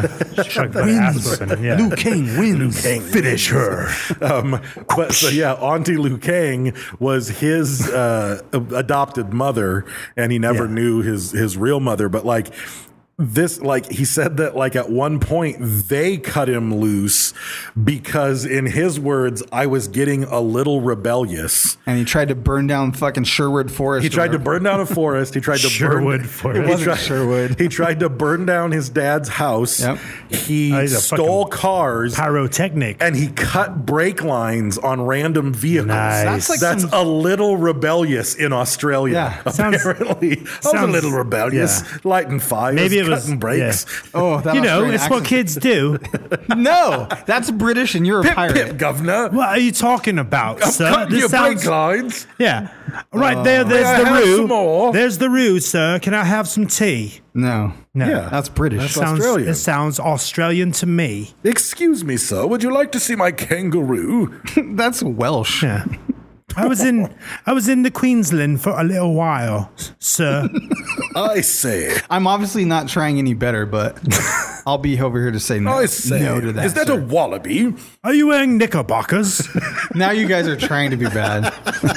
Lou Kane wins. Finish her. But so yeah, Auntie Lou Kang was his adopted mother, and he never knew his real mother. But like this, like he said that like at one point they cut him loose because in his words, I was getting a little rebellious. And he tried to burn down fucking Sherwood Forest. He tried to burn down a forest. He tried to Sherwood Forest. It wasn't Sherwood. He tried to burn down his dad's house. Yep. He stole cars. Pyrotechnic. And he cut brake lines on random vehicles. Nice. That's a little rebellious in Australia. Yeah. Apparently. I was a little rebellious. Yeah. Lighting fires. Maybe cutting brakes. Yeah. Oh, that it's what kids do. No, that's British and you're a pirate. Pip, governor. What are you talking about, sir? Cutting your brake lines. Yeah. Right there's the roux. There's the roux, sir. Can I have some tea? No. Yeah. That's British. It sounds Australian to me. Excuse me, sir. Would you like to see my kangaroo? That's Welsh. Yeah. I was in the Queensland for a little while, sir. I say. I'm obviously not trying any better, but I'll be over here to say no. I say. No to that. Is that a wallaby? Are you wearing knickerbockers? Now you guys are trying to be bad.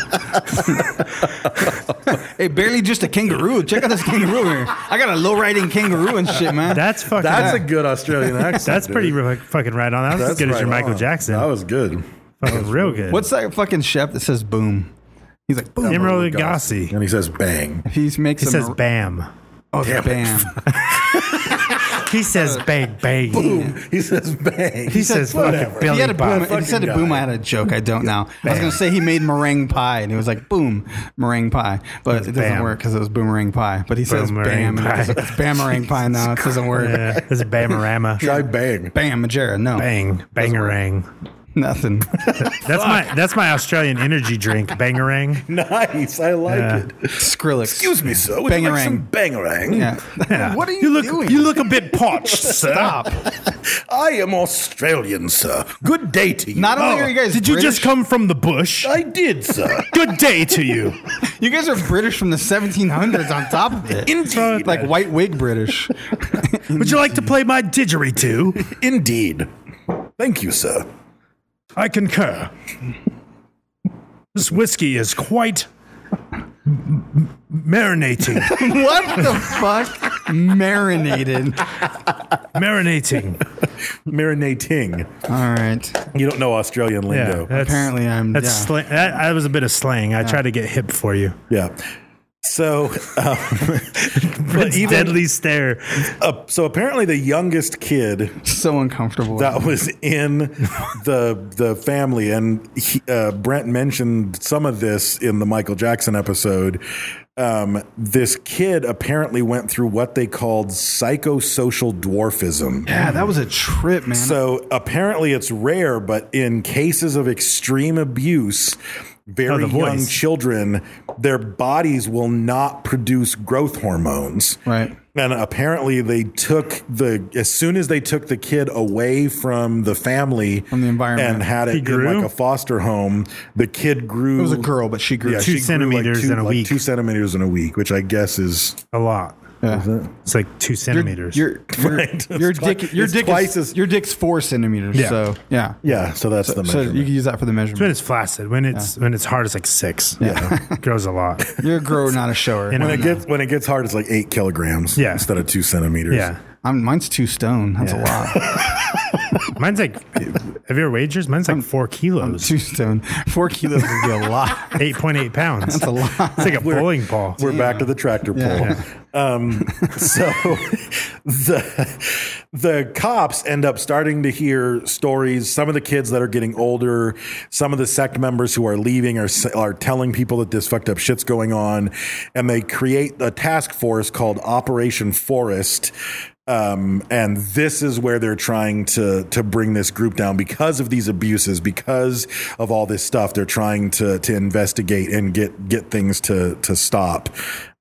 Hey, barely just a kangaroo. Check out this kangaroo here. I got a low riding kangaroo and shit, man. That's a good Australian accent. That's pretty fucking right on. That's as good as your Michael Jackson. That was good. Fucking real good. What's that fucking chef that says boom? He's like boom. Emeril Lagasse. And he says bang. He says bam. Oh, bam. He says bang, bang. Boom. He says bang. He says fucking Billy Bob. If he said a boom, I had a joke. I don't now. I was going to say he made meringue pie, and it was like boom, meringue pie. But it doesn't work because it was boomerang pie. But he says bam. It's bam-meringue pie now. It doesn't work. Yeah, it's Bamorama. Try bang. Bam, Majera. No. Bang. Bangarang. Nothing. That's my Australian energy drink, Bangarang. Nice. I like it. Skrillex. Excuse me, sir. Would you like some Bangarang? Yeah. What are you doing? You look a bit parched, sir. Stop. I am Australian, sir. Good day to you. Not only are you guys Did you just come from the bush? I did, sir. Good day to you. You guys are British from the 1700s on top of it. Indeed. Like white wig British. Would you like to play my didgeridoo? Indeed. Thank you, sir. I concur. This whiskey is quite marinating. What the fuck? Marinated. Marinating. All right. You don't know Australian lingo. Apparently I'm... That's slang. That was a bit of slang. I tried to get hip for you. Yeah. So, but even deadly stare. So apparently, the youngest kid, so uncomfortable, that was in the family, and Brent mentioned some of this in the Michael Jackson episode. This kid apparently went through what they called psychosocial dwarfism. Yeah, that was a trip, man. So apparently, it's rare, but in cases of extreme abuse, very young children, their bodies will not produce growth hormones. Right. And apparently they took as soon as they took the kid away from the family, from the environment, and had it in like a foster home, the kid grew. It was a girl, but she grew 2 centimeters in a week. 2 centimeters in a week, which I guess is a lot. Yeah. It's like 2 centimeters. Your dick's 4 centimeters. Yeah. So yeah. So that's the measurement. So you can use that for the measurement. When it's flaccid, when it's hard, it's like 6. Yeah, it grows a lot. You're a grower, not a shower. When it gets hard, it's like 8 kilograms. Yeah. Instead of 2 centimeters. Yeah. Mine's 2 stone. That's a lot. Mine's like, have you ever weighed yours? Mine's like 4 kilos. I'm 2 stone. 4 kilos would be a lot. 8.8 pounds. That's a lot. It's like a bowling ball. We're back to the tractor pull. Yeah. So the cops end up starting to hear stories. Some of the kids that are getting older, some of the sect members who are leaving are telling people that this fucked up shit's going on, and they create a task force called Operation Forest. And this is where they're trying to bring this group down because of these abuses, because of all this stuff. They're trying to investigate and get things to stop.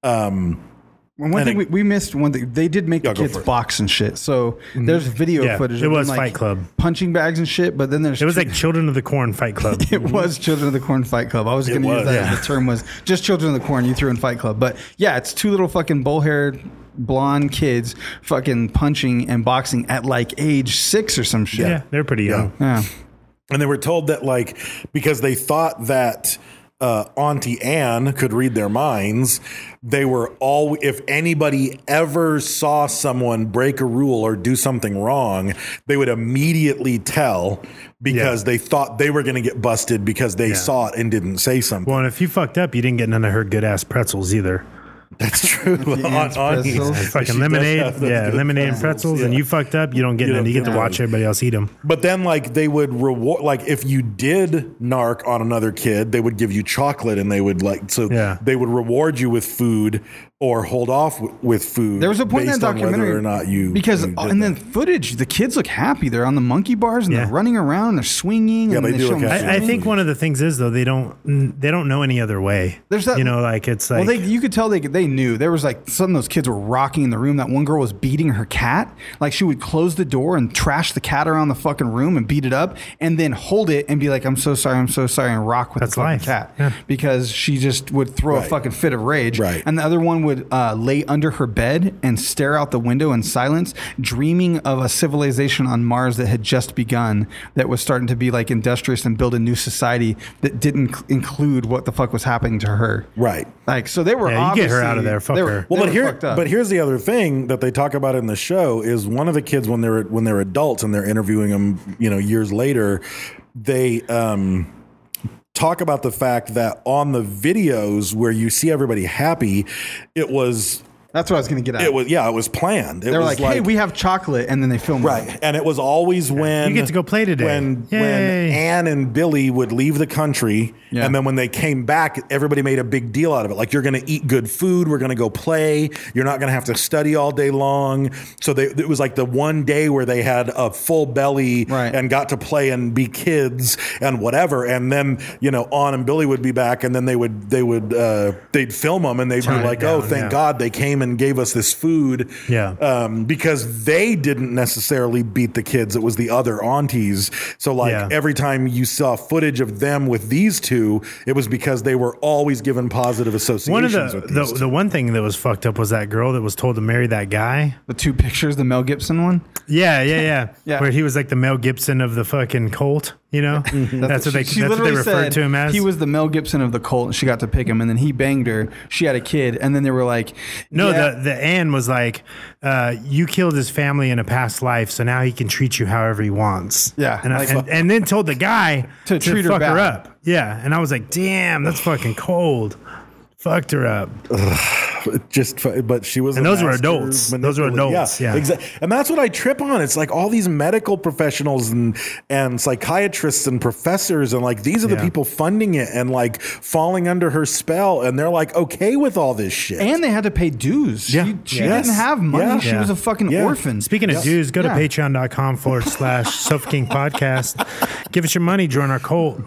One thing we missed, they did make the kids box and shit. So there's video footage. It was of Fight Club, punching bags and shit. But then it was like Children of the Corn Fight Club. It was Children of the Corn Fight Club. I was going to use that as the term was just Children of the Corn. You threw in Fight Club, but yeah, it's 2 little fucking bowl-haired blonde kids fucking punching and boxing at like age 6 or some shit. Yeah, they're pretty young. Yeah. And they were told that because they thought that Auntie Anne could read their minds, they were if anybody ever saw someone break a rule or do something wrong, they would immediately tell because they thought they were going to get busted because they saw it and didn't say something. Well, and if you fucked up, you didn't get none of her good ass pretzels either. That's true. Fucking lemonade, lemonade and pretzels, and you fucked up, you don't get none. You get to watch everybody else eat them. But then, they would reward, if you did narc on another kid, they would give you chocolate, and they would they would reward you with food or hold off with food. There was a point in that documentary whether or not you and then footage, the kids look happy. They're on the monkey bars and they're running around, they're swinging. Yeah, and they do. I think one of the things is though they don't know any other way. There's that, it's like, well, you could tell they knew. There was some of those kids were rocking in the room. That one girl was beating her cat. Like she would close the door and trash the cat around the fucking room and beat it up, and then hold it and be like, "I'm so sorry," and rock with the fucking cat because she just would throw a fucking fit of rage. Right. And the other one would lay under her bed and stare out the window in silence, dreaming of a civilization on Mars that had just begun, that was starting to be industrious and build a new society that didn't include what the fuck was happening to her. Right. So they were you get her out of there. Fuck her. Well, but here's the other thing that they talk about in the show is one of the kids when they're adults and they're interviewing them, years later, they talk about the fact that on the videos where you see everybody happy, it was That's what I was going to get at. It was planned. They were like, hey, we have chocolate, and then they filmed right. it. And it was always when you get to go play today. When Anne and Billy would leave the country, and then when they came back, everybody made a big deal out of it. Like, you're going to eat good food. We're going to go play. You're not going to have to study all day long. So it was like the one day where they had a full belly and got to play and be kids and whatever. And then, Anne and Billy would be back, and then they'd film them, and they'd be like, oh, thank God they came and gave us this food. Yeah. Because they didn't necessarily beat the kids. It was the other aunties. So every time you saw footage of them with these two, it was because they were always given positive associations with these two. The one thing that was fucked up was that girl that was told to marry that guy. The two pictures, the Mel Gibson one? Yeah. Where he was like the Mel Gibson of the fucking cult, That's what they referred to him as. He was the Mel Gibson of the cult, and she got to pick him, and then he banged her. She had a kid, and then they were like, no, the Anne was like, you killed his family in a past life, so now he can treat you however he wants. Yeah. And then told the guy to treat fuck her her up. Yeah. And I was like, damn, that's fucking cold. Fucked her up. But she was, and those were adults. Those were adults. Yeah, exactly. And that's what I trip on. It's like all these medical professionals and psychiatrists and professors, and like these are the people funding it and like falling under her spell, and they're like okay with all this shit. And they had to pay dues. Yeah. She didn't have money. Yeah. She was a fucking orphan. Speaking of dues, go to patreon.com/Sofa King Podcast. Give us your money. Join our cult.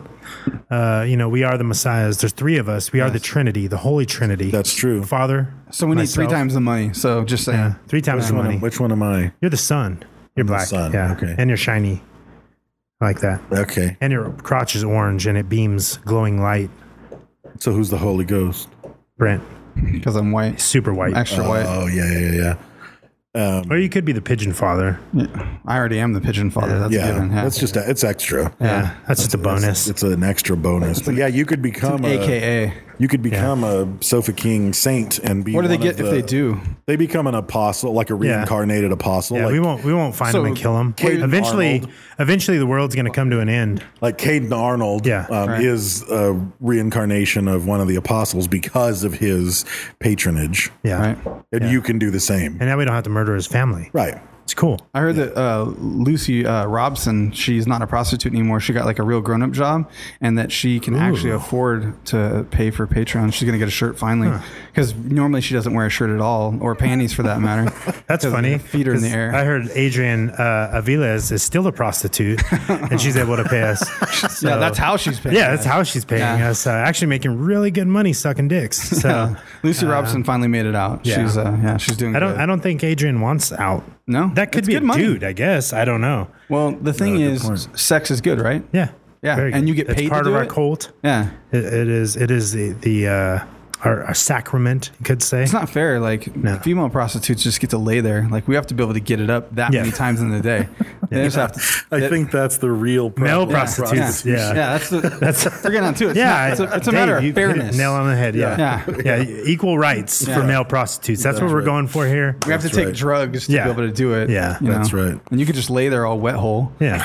We are the Messiahs. There's three of us. We are the Trinity, the Holy Trinity. That's true. Father. So we need myself. 3 times the money. So just saying. Yeah, 3 times the money. Which one am I? You're the sun. You're black. Sun. Yeah. Okay. And you're shiny. I like that. Okay. And your crotch is orange and it beams glowing light. So who's the Holy Ghost? Brent. Because I'm white. Super white. Extra white. Oh, yeah. Or you could be the pigeon father. Yeah. I already am the pigeon father. That's a given. That's just it's extra. Yeah. That's just a bonus. It's an extra bonus. But yeah, you could become AKA. You could become a Sofa King saint and be. What do they get if they do? They become an apostle, like a reincarnated apostle. Yeah, like, we won't find them and kill them. Eventually, the world's going to come to an end. Like Caden Arnold is a reincarnation of one of the apostles because of his patronage. Yeah, and you can do the same. And now we don't have to murder his family. Right. It's cool. I heard that Lucy Robson, she's not a prostitute anymore. She got like a real grown-up job, and that she can actually afford to pay for Patreon. She's going to get a shirt finally, because normally she doesn't wear a shirt at all, or panties for that matter. That's funny. Feet are in the air. I heard Adrian Aviles is still a prostitute, and she's able to pay us. So, yeah, that's how she's paying. Yeah, that's how she's paying us. Actually making really good money sucking dicks. So Lucy Robson finally made it out. Yeah. She's doing good. I don't think Adrian wants out. No? That could be a dude, I guess. I don't know. Well, the thing is, sex is good, right? Yeah. Yeah. And you get paid to do it? It's part of our cult. Yeah. It is our sacrament, you could say. It's not fair. Like, female prostitutes just get to lay there. Like, we have to be able to get it up that many times in the day. They just have to, I think that's the real problem. Male prostitutes. Yeah. That's we're getting on to it. It's a matter of fairness. Nail on the head. Yeah. Equal rights for male prostitutes. That's what we're going for here. We have to take drugs to be able to do it. Yeah. That's right. And you could just lay there all wet hole. Yeah.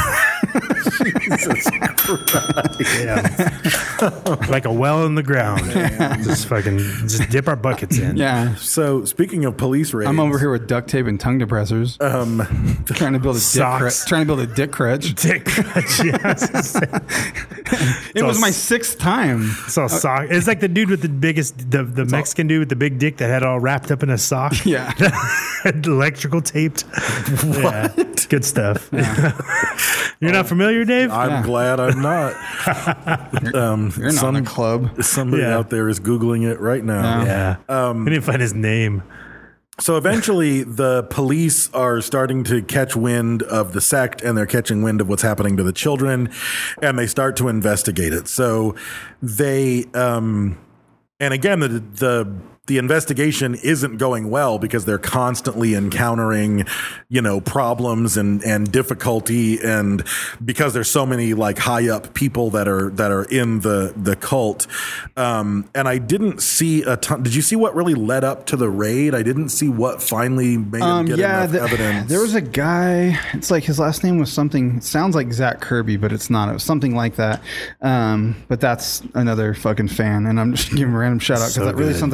Like a well in the ground. Just dip our buckets in. Yeah. So speaking of police raids, I'm over here with duct tape and tongue depressors. Trying to build a dick crutch. Dick crutch. Yes. It was my 6th time. It's all sock. It's like the dude with the biggest, the Mexican dude with the big dick that had all wrapped up in a sock. Yeah. Electrical taped. What? Yeah. Good stuff. Yeah. You're not familiar, Dave? I'm glad I'm not. You're not in a club. Somebody out there is Googling it right now. Yeah. We didn't find his name. So eventually the police are starting to catch wind of the sect, and they're catching wind of what's happening to the children, and they start to investigate it. So they, and again, the investigation isn't going well because they're constantly encountering, problems and difficulty, and because there's so many like high up people that are in the cult. And I didn't see a ton. Did you see what really led up to the raid? I didn't see what finally made him get enough evidence. There was a guy. It's like his last name was something. It sounds like Zach Kirby, but it's not. It was something like that. But that's another fucking fan, and I'm just giving him a random shout out because that really sounds like his name.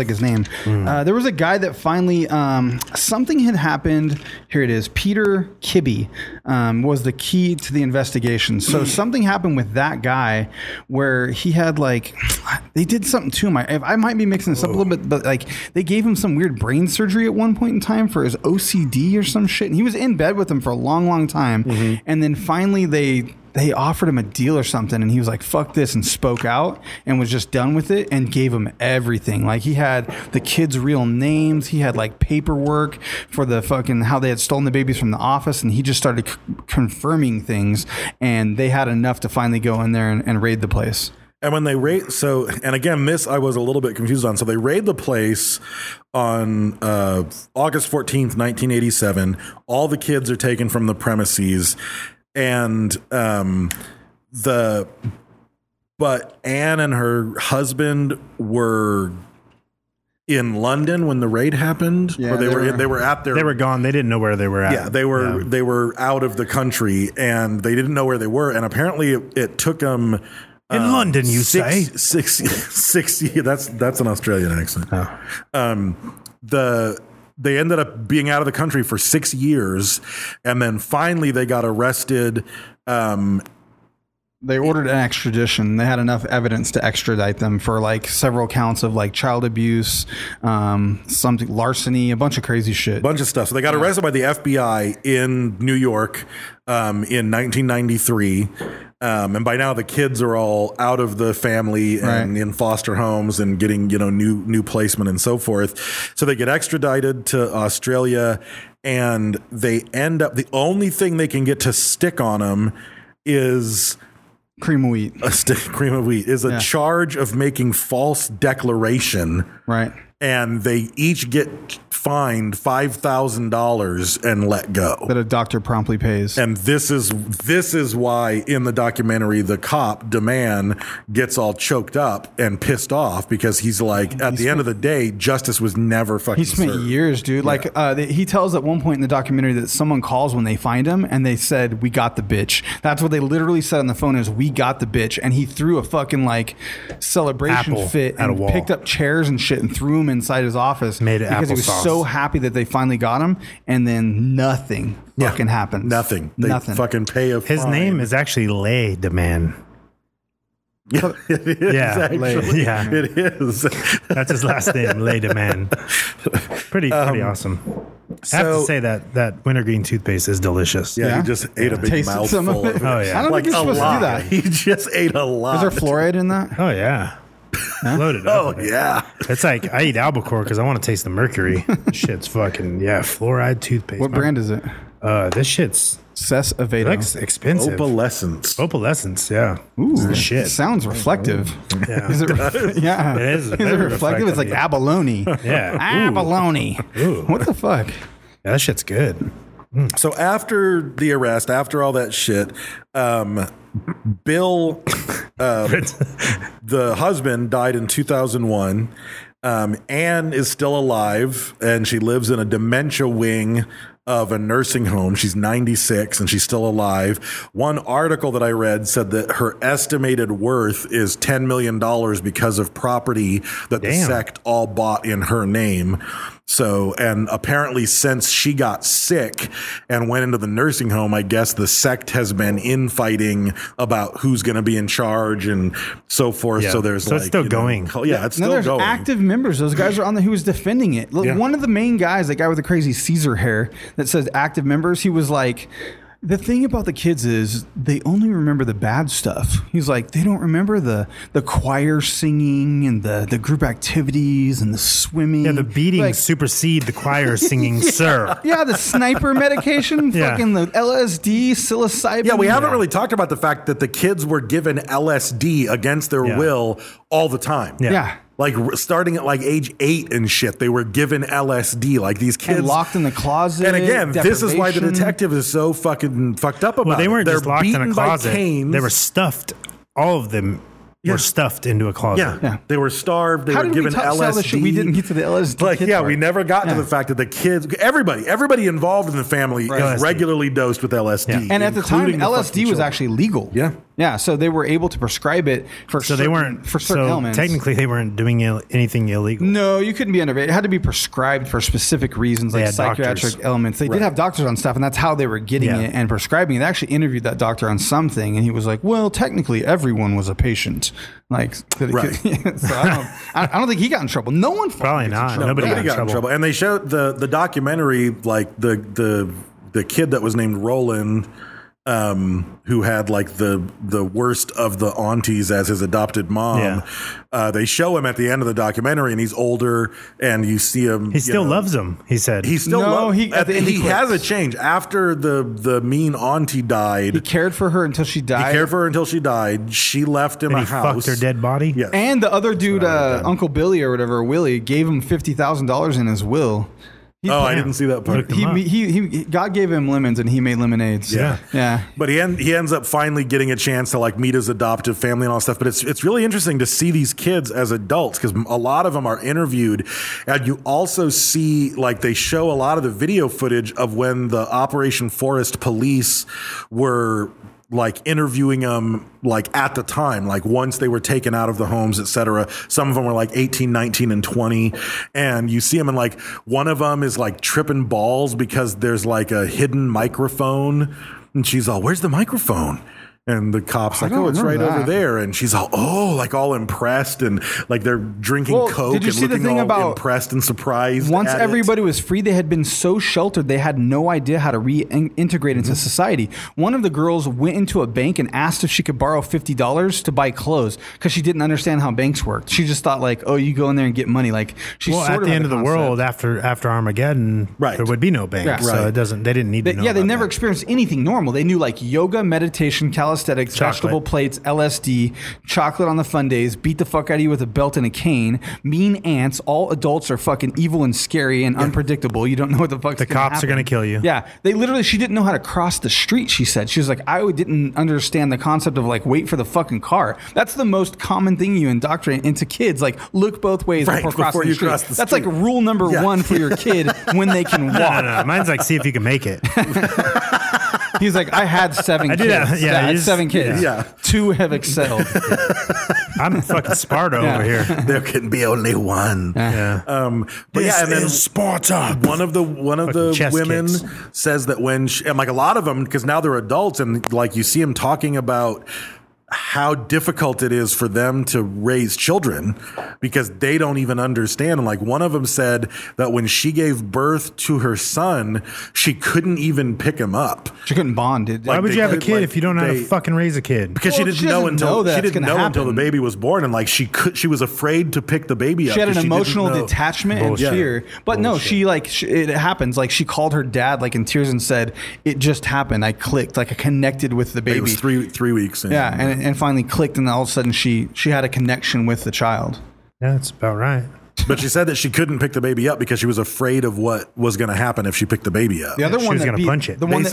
time. There was a guy that finally, something had happened. Here it is. Peter Kibbe was the key to the investigation. So something happened with that guy where he had like, they did something to him. I might be mixing this up a little bit, but like they gave him some weird brain surgery at one point in time for his OCD or some shit. And he was in bed with them for a long, long time. And then finally they offered him a deal or something, and he was like, fuck this, and spoke out and was just done with it and gave him everything. Like he had the kids' real names. He had like paperwork for the fucking, how they had stolen the babies from the office, and he just started confirming things, and they had enough to finally go in there and raid the place. And when they raid, and again, this I was a little bit confused on. So they raid the place on August 14th, 1987. All the kids are taken from the premises. And but Anne and her husband were in London when the raid happened. Yeah, or they were at their, they were gone. They didn't know where they were at. Yeah, they were out of the country, and they didn't know where they were. And apparently it took them in London. You say 60. That's an Australian accent. They ended up being out of the country for 6 years, and then finally they got arrested. They ordered an extradition. They had enough evidence to extradite them for like several counts of like child abuse, something larceny, a bunch of crazy shit. Bunch of stuff. So they got arrested by the FBI in New York in 1993. And by now the kids are all out of the family and in foster homes and getting, new placement and so forth. So they get extradited to Australia, and they end up, the only thing they can get to stick on them is cream of wheat. Cream of wheat is a charge of making false declaration. Right. And they each get fined $5,000 and let go. That a doctor promptly pays. And this is why in the documentary the cop, DeMann, gets all choked up and pissed off, because he's like, at the end of the day, justice was never fucking served. He spent years, dude. Yeah. Like he tells at one point in the documentary that someone calls when they find him and they said, "We got the bitch." That's what they literally said on the phone, is "We got the bitch." And he threw a fucking like celebration fit and picked up chairs and shit and threw them inside his office. Made it because he was applesauce. so happy that they finally got him, and then nothing fucking happens. Nothing. They fucking pay a fine. His name is actually Lay DeMann. Yeah, it is. Actually. Yeah, it is. That's his last name, Lay DeMann. Pretty awesome. I have to say that wintergreen toothpaste is delicious. Yeah, he just ate a big mouthful of it. Oh yeah, I don't think you're supposed to do that. He just ate a lot. Is there fluoride in that? Oh yeah. Loaded up. Oh yeah. It's like I eat albacore because I want to taste the mercury. Shit's fucking fluoride toothpaste. What brand is it? This shit's Cess Aveda. looks expensive. Opalescence. Yeah. Ooh, it's the shit. Sounds reflective. Yeah. Is it? Yeah. It is. Is it reflective? It's like abalone. Yeah. Abalone. Ooh. What the fuck? Yeah, that shit's good. So after the arrest, after all that shit, Bill, the husband, died in 2001. Anne is still alive, and she lives in a dementia wing of a nursing home. She's 96 and she's still alive. One article that I read said that her estimated worth is $10 million because of property that the sect all bought in her name. So, and apparently since she got sick and went into the nursing home, I guess the sect has been infighting about who's going to be in charge and so forth. Yeah. So there's it's still going. It's still there's going. active members. Those guys are on who was defending it. Look, one of the main guys, that guy with the crazy Caesar hair that says active members, he was like, the thing about the kids is they only remember the bad stuff. He's like, they don't remember the choir singing and the group activities and the swimming. Yeah, the beatings supersede the choir singing, sir. Yeah, the sniper medication, fucking the LSD, psilocybin. Yeah, we haven't really talked about the fact that the kids were given LSD against their will all the time. Yeah. Like starting at like age 8 and shit, they were given LSD. Like these kids and locked in the closet. And again, this is why the detective is so fucking fucked up about it. Well, they weren't They're just locked in a closet. Canes. They were stuffed. All of them were stuffed into a closet. Yeah. They were starved. They How were did given we LSD. We didn't get to the LSD. Like, part. we never got to the fact that the kids, everybody involved in the family is regularly dosed with LSD. And at the time, including LSD was children. actually legal. Yeah. Yeah, so they were able to prescribe it for certain ailments. Technically, they weren't doing anything illegal. No, you couldn't be under it. It had to be prescribed for specific reasons, like psychiatric elements. They did have doctors on staff, and that's how they were getting it and prescribing it. They actually interviewed that doctor on something, and he was like, well, technically, everyone was a patient. Like, so I don't think he got in trouble. No one probably not. Nobody got in trouble. And they showed the documentary, like the kid that was named Roland, who had like the worst of the aunties as his adopted mom. They show him at the end of the documentary, and he's older, and you see him. He still loves him. He said he still he has a change after the mean auntie died. He cared for her until she died. She left him and a he house. Fucked her dead body. Yes. And the other dude, Uncle Billy or whatever, Willie, gave him $50,000 in his will. I didn't see that part. He God gave him lemons, and he made lemonades. Yeah. But he ends up finally getting a chance to like meet his adoptive family and all that stuff. But it's really interesting to see these kids as adults, because a lot of them are interviewed, and you also see like they show a lot of the video footage of when the Operation Forest police were like interviewing them like at the time, like once they were taken out of the homes, etc. Some of them were like 18, 19, and 20. And you see them, and like one of them is like tripping balls because there's like a hidden microphone, and she's all, where's the microphone? And the cop's like, oh, it's right over there. And she's all, like all impressed, and like they're drinking Coke and looking all impressed and surprised. Once everybody was free, they had been so sheltered, they had no idea how to reintegrate into society. One of the girls went into a bank and asked if she could borrow $50 to buy clothes, because she didn't understand how banks worked. She just thought like, oh, you go in there and get money. Like, she's at the end of the world, after Armageddon, there would be no bank. Yeah. So they didn't need to know. Yeah, they never experienced anything normal. They knew like yoga, meditation, calisthenics, vegetable plates, LSD, chocolate on the fun days, beat the fuck out of you with a belt and a cane, mean ants. All adults are fucking evil and scary and unpredictable. You don't know what the fuck's the cops are going to kill you. Yeah, she didn't know how to cross the street. She said, she was like, I didn't understand the concept of like wait for the fucking car. That's the most common thing you indoctrinate into kids. Like, look both ways before crossing the street. That's like rule number one for your kid when they can walk. No. Mine's like, see if you can make it. He's like, I had 7 kids. I had 7 kids. Yeah. 2 have excelled. I'm fucking Sparta over here. There can be only one. Yeah. But and then Sparta. One of the women says that when and like a lot of them, because now they're adults, and like you see them talking about how difficult it is for them to raise children because they don't even understand. And like one of them said that when she gave birth to her son, she couldn't even pick him up. She couldn't bond. Why would you have a kid if you don't know how to fucking raise a kid? Because she didn't know until the baby was born, and like she was afraid to pick the baby up. She had an emotional detachment and fear. But no, it happens. Like she called her dad like in tears and said, "It just happened. I clicked. Like I connected with the baby." It was three weeks. And finally clicked, and all of a sudden she had a connection with the child. Yeah, that's about right. But she said that she couldn't pick the baby up because she was afraid of what was going to happen if she picked the baby up. The other one was going to punch it. The one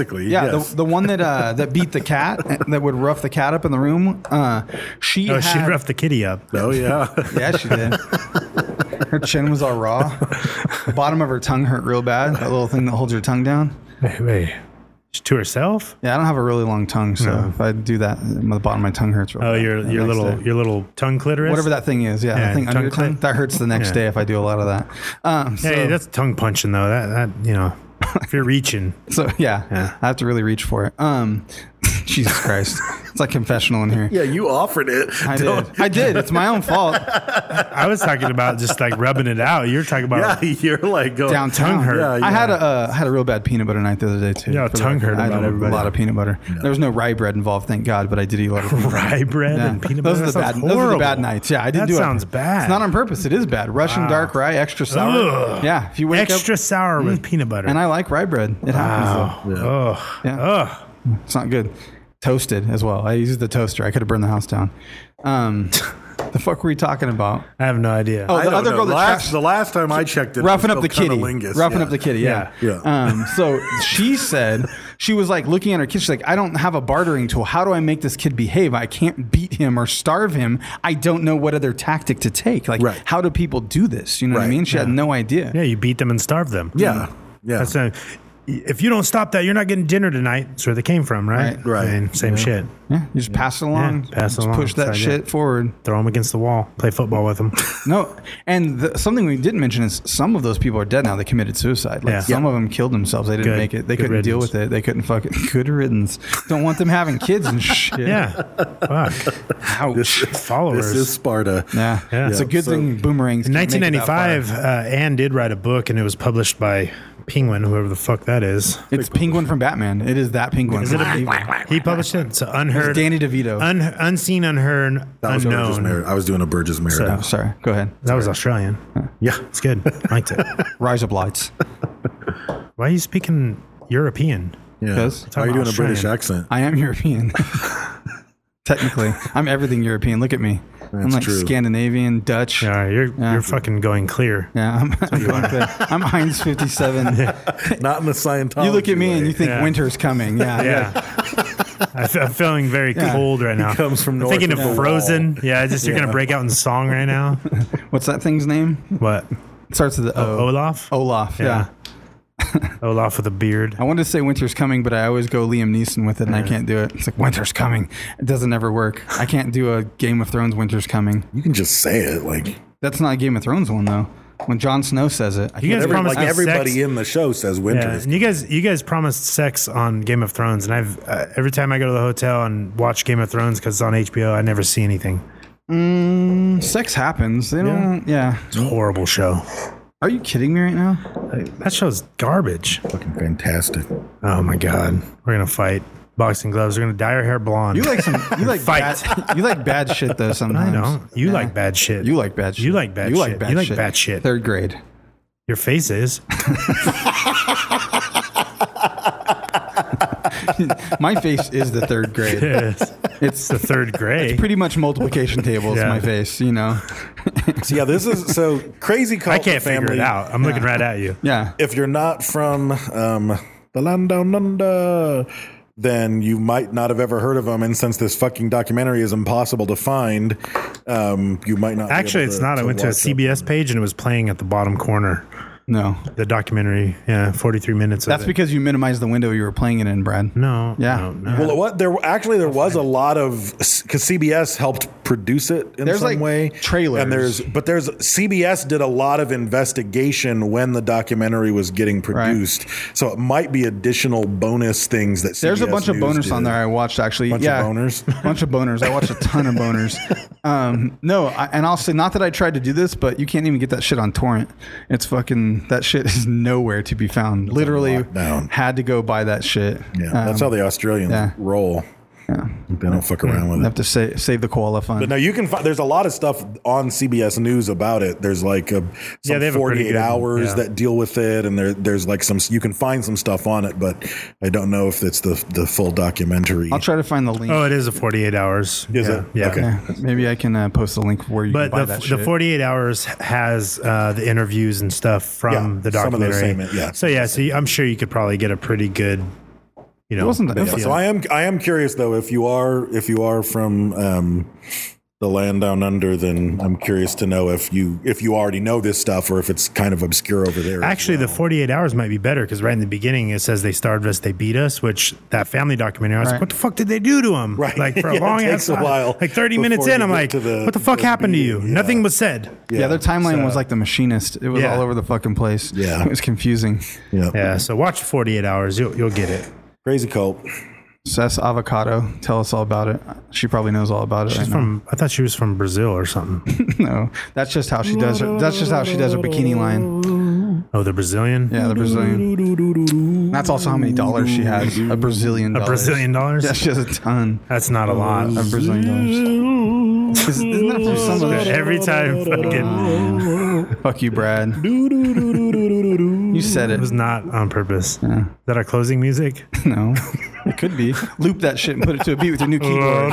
that beat the cat, that would rough the cat up in the room. She roughed the kitty up. Oh yeah, yeah, she did. Her chin was all raw. The bottom of her tongue hurt real bad. That little thing that holds your tongue down. Wait. To herself? Yeah, I don't have a really long tongue, so if I do that, the bottom of my tongue hurts. Your little tongue clitoris, whatever that thing is. Yeah, that thing under your tongue, that hurts the next day if I do a lot of that. Hey, that's tongue punching though. That if you're reaching. So yeah, I have to really reach for it. Jesus Christ. It's like confessional in here. Yeah, you offered it. I did. It's my own fault. I was talking about just like rubbing it out. You're talking about you're like going downtown. Tongue hurt. Yeah. I had a real bad peanut butter night the other day too. Yeah, tongue hurt. I had a lot of peanut butter. Yeah. There was no rye bread involved, thank God, but I did eat a lot of peanut butter. Rye bread and peanut butter. Those are the bad nights. Yeah, I didn't do it. That sounds bad. It's not on purpose. It is bad. Russian dark rye, extra sour. Ugh. Yeah, if you wake extra sour with peanut butter. And I like rye bread. It happens though. Oh, yeah. It's not good. Toasted as well. I used the toaster. I could have burned the house down. The fuck were we talking about? I have no idea. Oh, the other girl. The last time I checked it, roughing up the kitty. Roughing up the kitty. Yeah. So she said she was like looking at her kid. She's like, I don't have a bartering tool. How do I make this kid behave? I can't beat him or starve him. I don't know what other tactic to take. Like, how do people do this? You know what I mean? She had no idea. Yeah, you beat them and starve them. Yeah. That's if you don't stop that, you're not getting dinner tonight. That's where they came from, right? Right. I mean, same shit. Yeah, you just pass it along. Yeah, pass it Just along. push that That's shit it. forward. Throw them against the wall. Play football with them. No, and something we didn't mention is some of those people are dead now. They committed suicide. Like some of them killed themselves. They didn't Good. make it. They Good couldn't deal riddance. with it. They couldn't fucking. Good riddance. Don't want them having kids and shit. Yeah. Fuck. Ouch. Followers. This is Sparta. Yeah. Yeah. It's a good So- thing boomerangs. In can't make it that far. 1995, Anne did write a book, and it was published by Penguin, whoever the fuck that is. It's Penguin from Batman. It is that Penguin. Is it he published it? It's unheard. Danny DeVito. Unseen, unheard, That was Burgess unknown. Meredith. I was doing a Burgess Meredith. Oh, sorry. Go ahead. That was Australian. Yeah. It's good. Liked it. Rise of Lights. Why are you speaking European? Yeah. Because- Why are you doing a British Australian. accent? I am European. Technically, I'm everything European. Look at me. I'm That's like true. Scandinavian, Dutch. Yeah, you're fucking going clear. Yeah, I'm Heinz 57. Not in the Scientology. You look at me and way. you think Yeah. winter's coming. Yeah. Yeah. I'm feeling very cold right now. comes from I'm north thinking of of the Frozen. wall. Yeah, you're gonna break out in song right now. What's that thing's name? What? It starts with the O. Olaf? Olaf. Yeah. Olaf with a beard. I wanted to say winter's coming, but I always go Liam Neeson with it, and I can't do it. It's like winter's coming. It doesn't ever work. I can't do a Game of Thrones winter's coming. You can just say it. Like, That's not a Game of Thrones one though. When Jon Snow says it, I You guys can't do it. promised me everybody sex. in the show says winter. Yeah, is and you guys promised sex on Game of Thrones, and I've every time I go to the hotel and watch Game of Thrones because it's on HBO, I never see anything. Sex happens. They don't. Yeah. It's a horrible show. Are you kidding me right now? That show's garbage. fucking fantastic. Oh my god, we're gonna fight. Boxing gloves. We're gonna dye our hair blonde. You like some. You like Fight. bad. You like bad shit though. Sometimes I know. You Yeah. like bad shit. You like bad shit. You like bad You shit. like bad You like shit. bad shit. Third grade. Your face is. My face is the third grade. It's It's the third grade. pretty much multiplication tables. Yeah. My face. You know. So yeah, this is so crazy. Cult I can't family. figure it out. I'm looking right at you. Yeah. If you're not from the land down under, then you might not have ever heard of them. And since this fucking documentary is impossible to find, you might not. be Actually, able it's not. I went to a watch it. CBS page and it was playing at the bottom corner. No. The documentary. Yeah, 43 minutes. That's of it. because you minimized the window you were playing it in, Brad. No. Yeah. No. Well, what there was a lot of because CBS helped produce it in There's, some like, way. trailers. And there's CBS did a lot of investigation when the documentary was getting produced. So it might be additional bonus things that CBS There's a bunch of News bonus on did. there I watched actually. Bunch of boners? Bunch of boners. I watched a ton of boners. And I'll say not that I tried to do this, but you can't even get that shit on torrent. It's fucking that shit is nowhere to be found. Literally lockdown. had to go buy that shit. Yeah, that's how the Australians yeah. roll. Yeah. They don't fuck around with You it. have to save the koala fund. But no, you can find. There's a lot of stuff on CBS News about it. There's like some they have a pretty 48 good- hours yeah. that deal with it, and there's like some. You can find some stuff on it, but I don't know if it's the full documentary. I'll try to find the link. Oh, it is a 48 hours. Is yeah. it? Yeah. Okay. Yeah, maybe I can post the link where you But can buy that the shit. 48 hours has the interviews and stuff from Yeah, the some of those documentary. same- yeah. So yeah, I'm sure you could probably get a pretty good, It wasn't that. Yeah, so I am curious though if you are from the land down under, then I'm curious to know if you already know this stuff or if it's kind of obscure over there. as Actually, well. the 48 hours might be better because right in the beginning it says they starved us, they beat us, which that family documentary, I was Right. like, what the fuck did they do to him? Right. Like for a Yeah, it long takes ass a time. while Like 30 minutes before in, you I'm get like, to the- what the fuck the happened to you? beating, Nothing yeah. was said. Yeah, their timeline So- was like The Machinist. It was Yeah. all over the fucking place. Yeah. It was confusing. yeah. Yeah, so watch 48 hours. You'll get it. Crazy cult. Cess Avocado, tell us all about it. She probably knows all about it. She's right I thought she was from Brazil or something. now. No, that's just how she does her. That's just how she does her bikini line. Oh, the Brazilian? Yeah, the Brazilian. That's also how many dollars she has. A Brazilian A dollars. Brazilian dollars? Yeah, she has a ton That's not a lot. of Brazilian dollars. Isn't that from some of the Every time fucking Fuck you, Brad. You said it it. was not on purpose. Yeah. Is that our closing music? No, it could be. Loop that shit and put it to a beat with your new keyboard.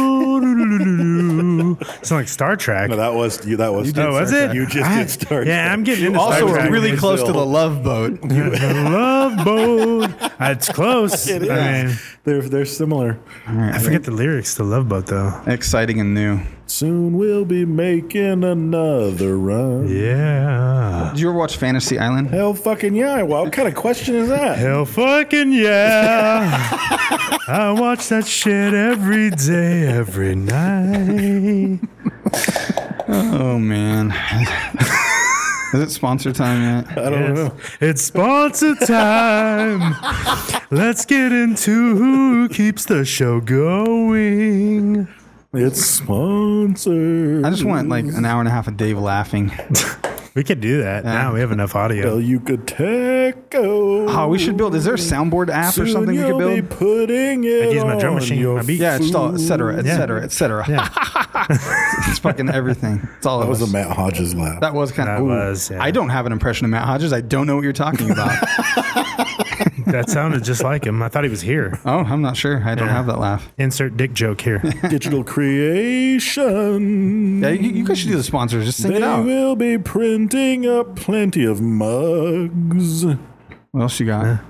Sound like Star Trek. No, that was you. That was. Oh, was it? You just did start. Yeah, I'm getting into Also, Star we're Trek. really close to the Love Boat. The Love Boat. It's close. It is. I mean, They're similar. I forget the lyrics to Love Boat though. Exciting and new. Soon we'll be making another run. Yeah. Did you ever watch Fantasy Island? Hell fucking yeah. Well, what kind of question is that? Hell fucking yeah. I watch that shit every day, every night. Oh man. Is it sponsor time yet? I don't know. It's sponsor time. Let's get into who keeps the show going. It's sponsored. I just want like an hour and a half of Dave laughing. We could do that. Now we have enough audio. Well, you could Teco. Oh, we should build. Is there a soundboard app or something we could build? Be putting it I'd use my drum on machine, your my beat. Yeah, it's all et cetera, et Yeah. cetera, et cetera. Yeah. It's fucking everything. It's all That of was us. a Matt Hodges laugh. That was kind of. That was, yeah. I don't have an impression of Matt Hodges. I don't know what you're talking about. That sounded just like him. I thought he was here. Oh, I'm not sure. I don't have that laugh. Insert dick joke here. Digital creation. Yeah, you guys should do the sponsors. Just sing it They out. will be printing up plenty of mugs. What else you got?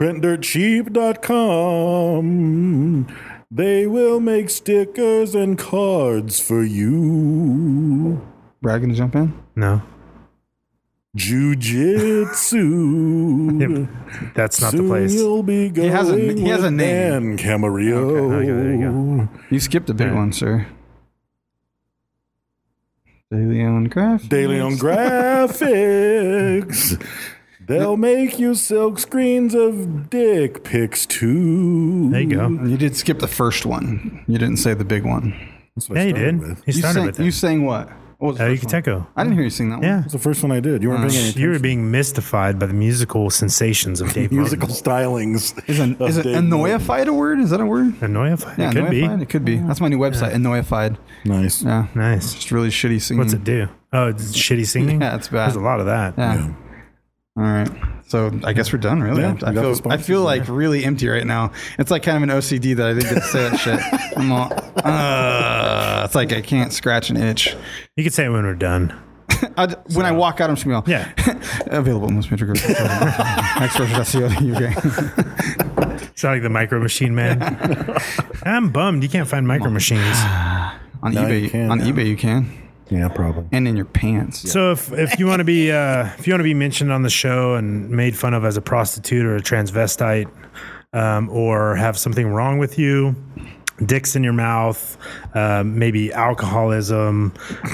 PrintDirtCheap.com. They will make stickers and cards for you. Brad gonna jump in? No. Jiu-jitsu. That's not Soon the place. You'll be going has a with name. Dan Camarillo. Okay, there you You skipped a big Yeah. one, sir. Daily on Graphics. Daily on Graphics. They'll make you silk screens of dick pics too. There you go. You did skip the first one. You didn't say the big one. That's what I Yeah, he started did. with. He You started sang, with you it. sang what? What was the first one? Yucateco. I didn't hear you sing that one. Yeah. That's the first one I did. You weren't paying any You were attention. being mystified by the musical sensations of Dave Musical Martin. stylings. Is it of Dave annoyified a word? Is that a word? Annoyified? Yeah, It could be. annoyified? It could be. That's my new website, Annoyified. Martin. Nice. Yeah. Nice. Just really shitty singing. What's it do? Oh, it's shitty singing? Yeah, it's bad. There's a lot of that. Yeah. All right. So I guess we're done, really. Yeah, we got the I sponsors feel in like really empty right now. It's like kind of an OCD that I didn't get to say that shit. I'm all, it's like I can't scratch an itch. You could say it when we're done. When I walk out, I'm just going to go, Yeah. available at most major groups. Exposure.co.uk. It's like the Micro Machine Man. I'm bummed you can't find Micro Machines. On No, eBay, you can on now. eBay you can. Yeah, probably. And in your pants. So if you want to be mentioned on the show and made fun of as a prostitute or a transvestite, or have something wrong with you, dicks in your mouth, maybe alcoholism,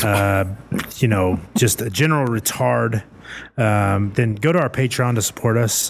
just a general retard, then go to our Patreon to support us,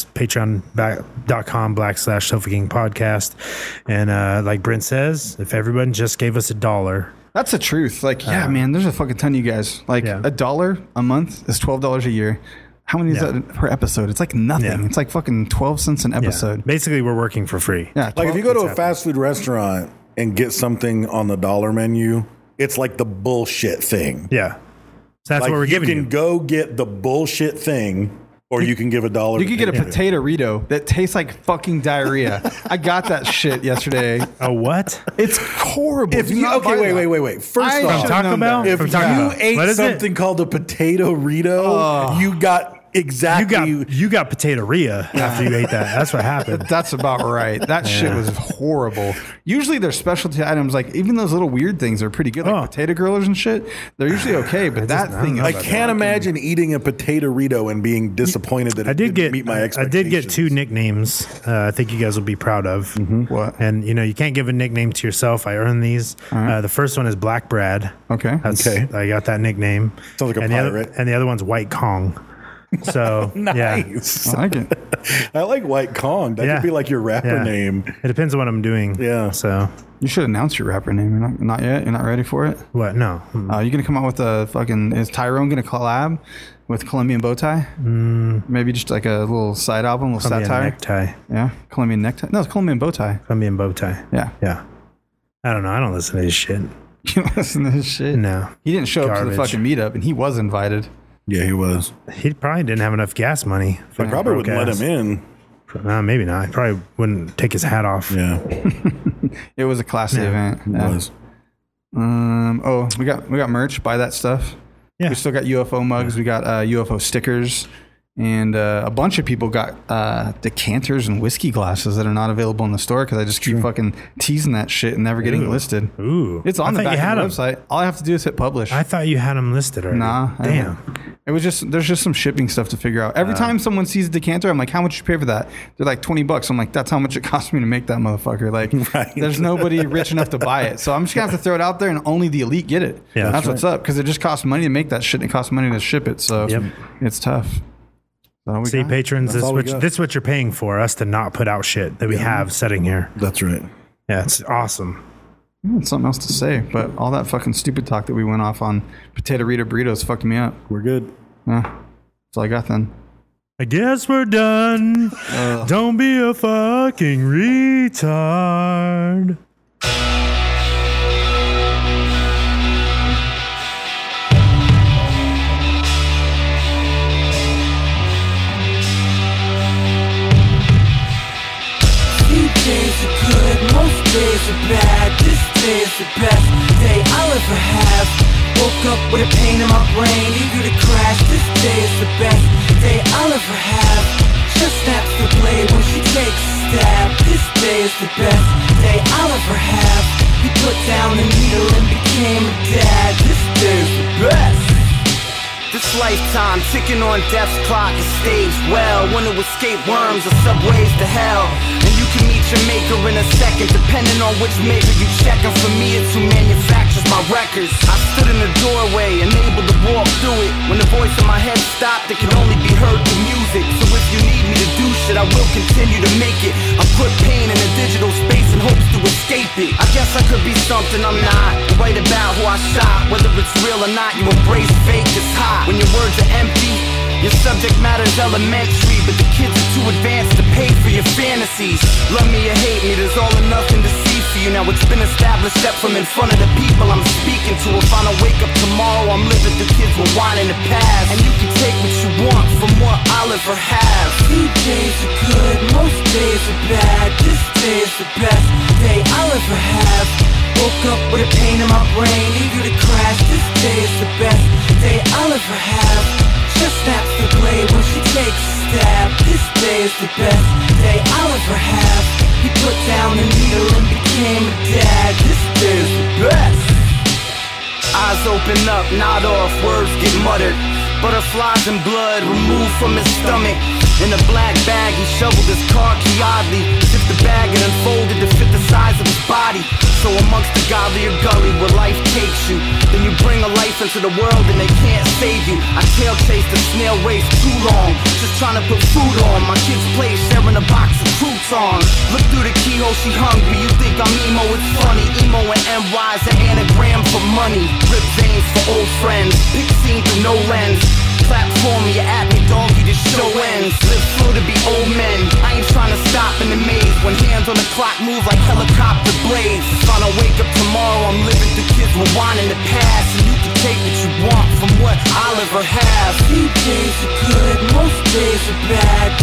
patreon.com/Sofa King Podcast. And like Brent says, if everyone just gave us $1, That's the truth. Like, yeah, man, there's a fucking ton of you guys. Like, Yeah. $1 a month is $12 a year. How many is that per episode? It's like nothing. Yeah. It's like fucking 12 cents an episode. basically we're working for free. Yeah. Like if you go to a happening? fast food restaurant and get something on the dollar menu, it's like the bullshit thing. Yeah. So that's Like what we're giving you you. can go get the bullshit thing, or you can give $1. You could get a to potato Rito that tastes like fucking diarrhea. I got that shit yesterday. A what? It's horrible. If Do you not buy that. wait. First I off, should've Taco known Bell? that. if From Taco you Bell. ate What is it? something called a potato Rito, you got exactly. You got potato-rhea after you ate that. That's what happened. That's about right. That shit was horrible. Usually their specialty items, like even those little weird things, are pretty good. Like Oh. potato grillers and shit. They're usually okay, but that thing I is can't imagine eating a potato Rito and being disappointed that I it did didn't get meet my I expectations. did get 2 nicknames. I think you guys will be proud of. What? And you can't give a nickname to yourself. I earned these. The first one is Black Brad. Okay. Okay. I got that nickname. Sounds like a and pirate. The other one's White Kong. So yeah, Nice. I like it. I like White Kong. That Yeah. could be like your rapper Yeah. name. It depends on what I'm doing. Yeah. So You should announce your rapper name. You're not yet. You're not ready for it. what? No. You're gonna come out with a fucking. Is Tyrone gonna collab with Colombian Bowtie? Maybe just like a little side album, a little Colombian satire. necktie. Yeah, Colombian necktie. No, it's Colombian Bowtie. Colombian bow tie. Yeah. Yeah. I don't know. I don't listen to his shit. You listen to this shit. No. He didn't show up to the Garbage. fucking meetup, and he was invited. Yeah, he was. He probably didn't have enough gas money. I probably wouldn't let him in. Maybe not. He probably wouldn't take his hat off. Yeah, It was a classy event. he Yeah. was. We got merch. Buy that stuff. Yeah. We still got UFO mugs. We got UFO stickers. And a bunch of people got decanters and whiskey glasses that are not available in the store because I just keep fucking teasing that shit and never getting listed. Ooh. It's on the back of the website. All I have to do is hit publish. I thought you had them listed already. Nah. Damn. It was just, there's just some shipping stuff to figure out. Every time someone sees a decanter, I'm like, how much you pay for that? They're like $20. I'm like, that's how much it cost me to make that motherfucker. Like, there's nobody rich enough to buy it. So I'm just going to have to throw it out there and only the elite get it. Yeah, that's what's up. Because it just costs money to make that shit and it costs money to ship it. So it's tough. See, patrons, this is what you're paying for, us to not put out shit that we have sitting here. That's right. Yeah, it's awesome. It's something else to say, but all that fucking stupid talk that we went off on Potato Rita burritos fucked me up. We're good. That's all I got then. I guess we're done. Don't be a fucking retard. Most days are bad, this day is the best day I'll ever have. Woke up with a pain in my brain, eager to crash. This day is the best day I'll ever have. Just snaps the blade when she takes a stab. This day is the best day I'll ever have. He put down the needle and became a dad. This day is the best. This lifetime ticking on death's clock is staged well. Want to escape worms or subways to hell. And you can meet your maker in a second, depending on which maker you checking. For me, it's who manufactures my records. I stood in the doorway, unable to walk through it. When the voice in my head stopped, it could only be heard through music. So if you need me to do shit, I will continue to make it. I put pain in a digital space in hopes to escape it. I guess I could be something I'm not, and write about who I shot. Whether it's real or not, you embrace fake as hot. When your words are empty, your subject matter is elementary, but the kids are too advanced to pay for your fantasies. Love me or hate me, there's all or nothing to see for you. Now it's been established that from in front of the people I'm speaking to. If I don't wake up tomorrow, I'm living through kids with wine in the past. And you can take what you want from what I'll ever have. Few days are good, most days are bad. This day is the best day I'll ever have. Woke up with a pain in my brain, eager to crash. This day is the best day I'll ever have. Just snaps the blade when she takes a stab. This day is the best day I'll ever have. He put down the needle and became a dad. This day is the best. Eyes open up, nod off, words get muttered. Butterflies and blood removed from his stomach. In a black bag, he shoveled his car key oddly. Zipped the bag and unfolded to fit the size of his body. So amongst the godlier gully where life takes you, then you bring a life into the world and they can't save you. I tail chased the snail race too long, just trying to put food on my kid's plate, sharing a box of croutons. Look through the keyhole, she hungry. You think I'm emo, it's funny. Emo and NY's an anagram for money. Rip veins for old friends, pick scene through no lens. Clap for me, you at me, doggy, this show ends. Live through to be old men. I ain't trying to stop in the maze. When hands on the clock move like helicopter blades. If I don't wake up tomorrow, I'm living through kids with wine in the past. And you can take what you want from what I'll ever have. Few days are good, most days are bad.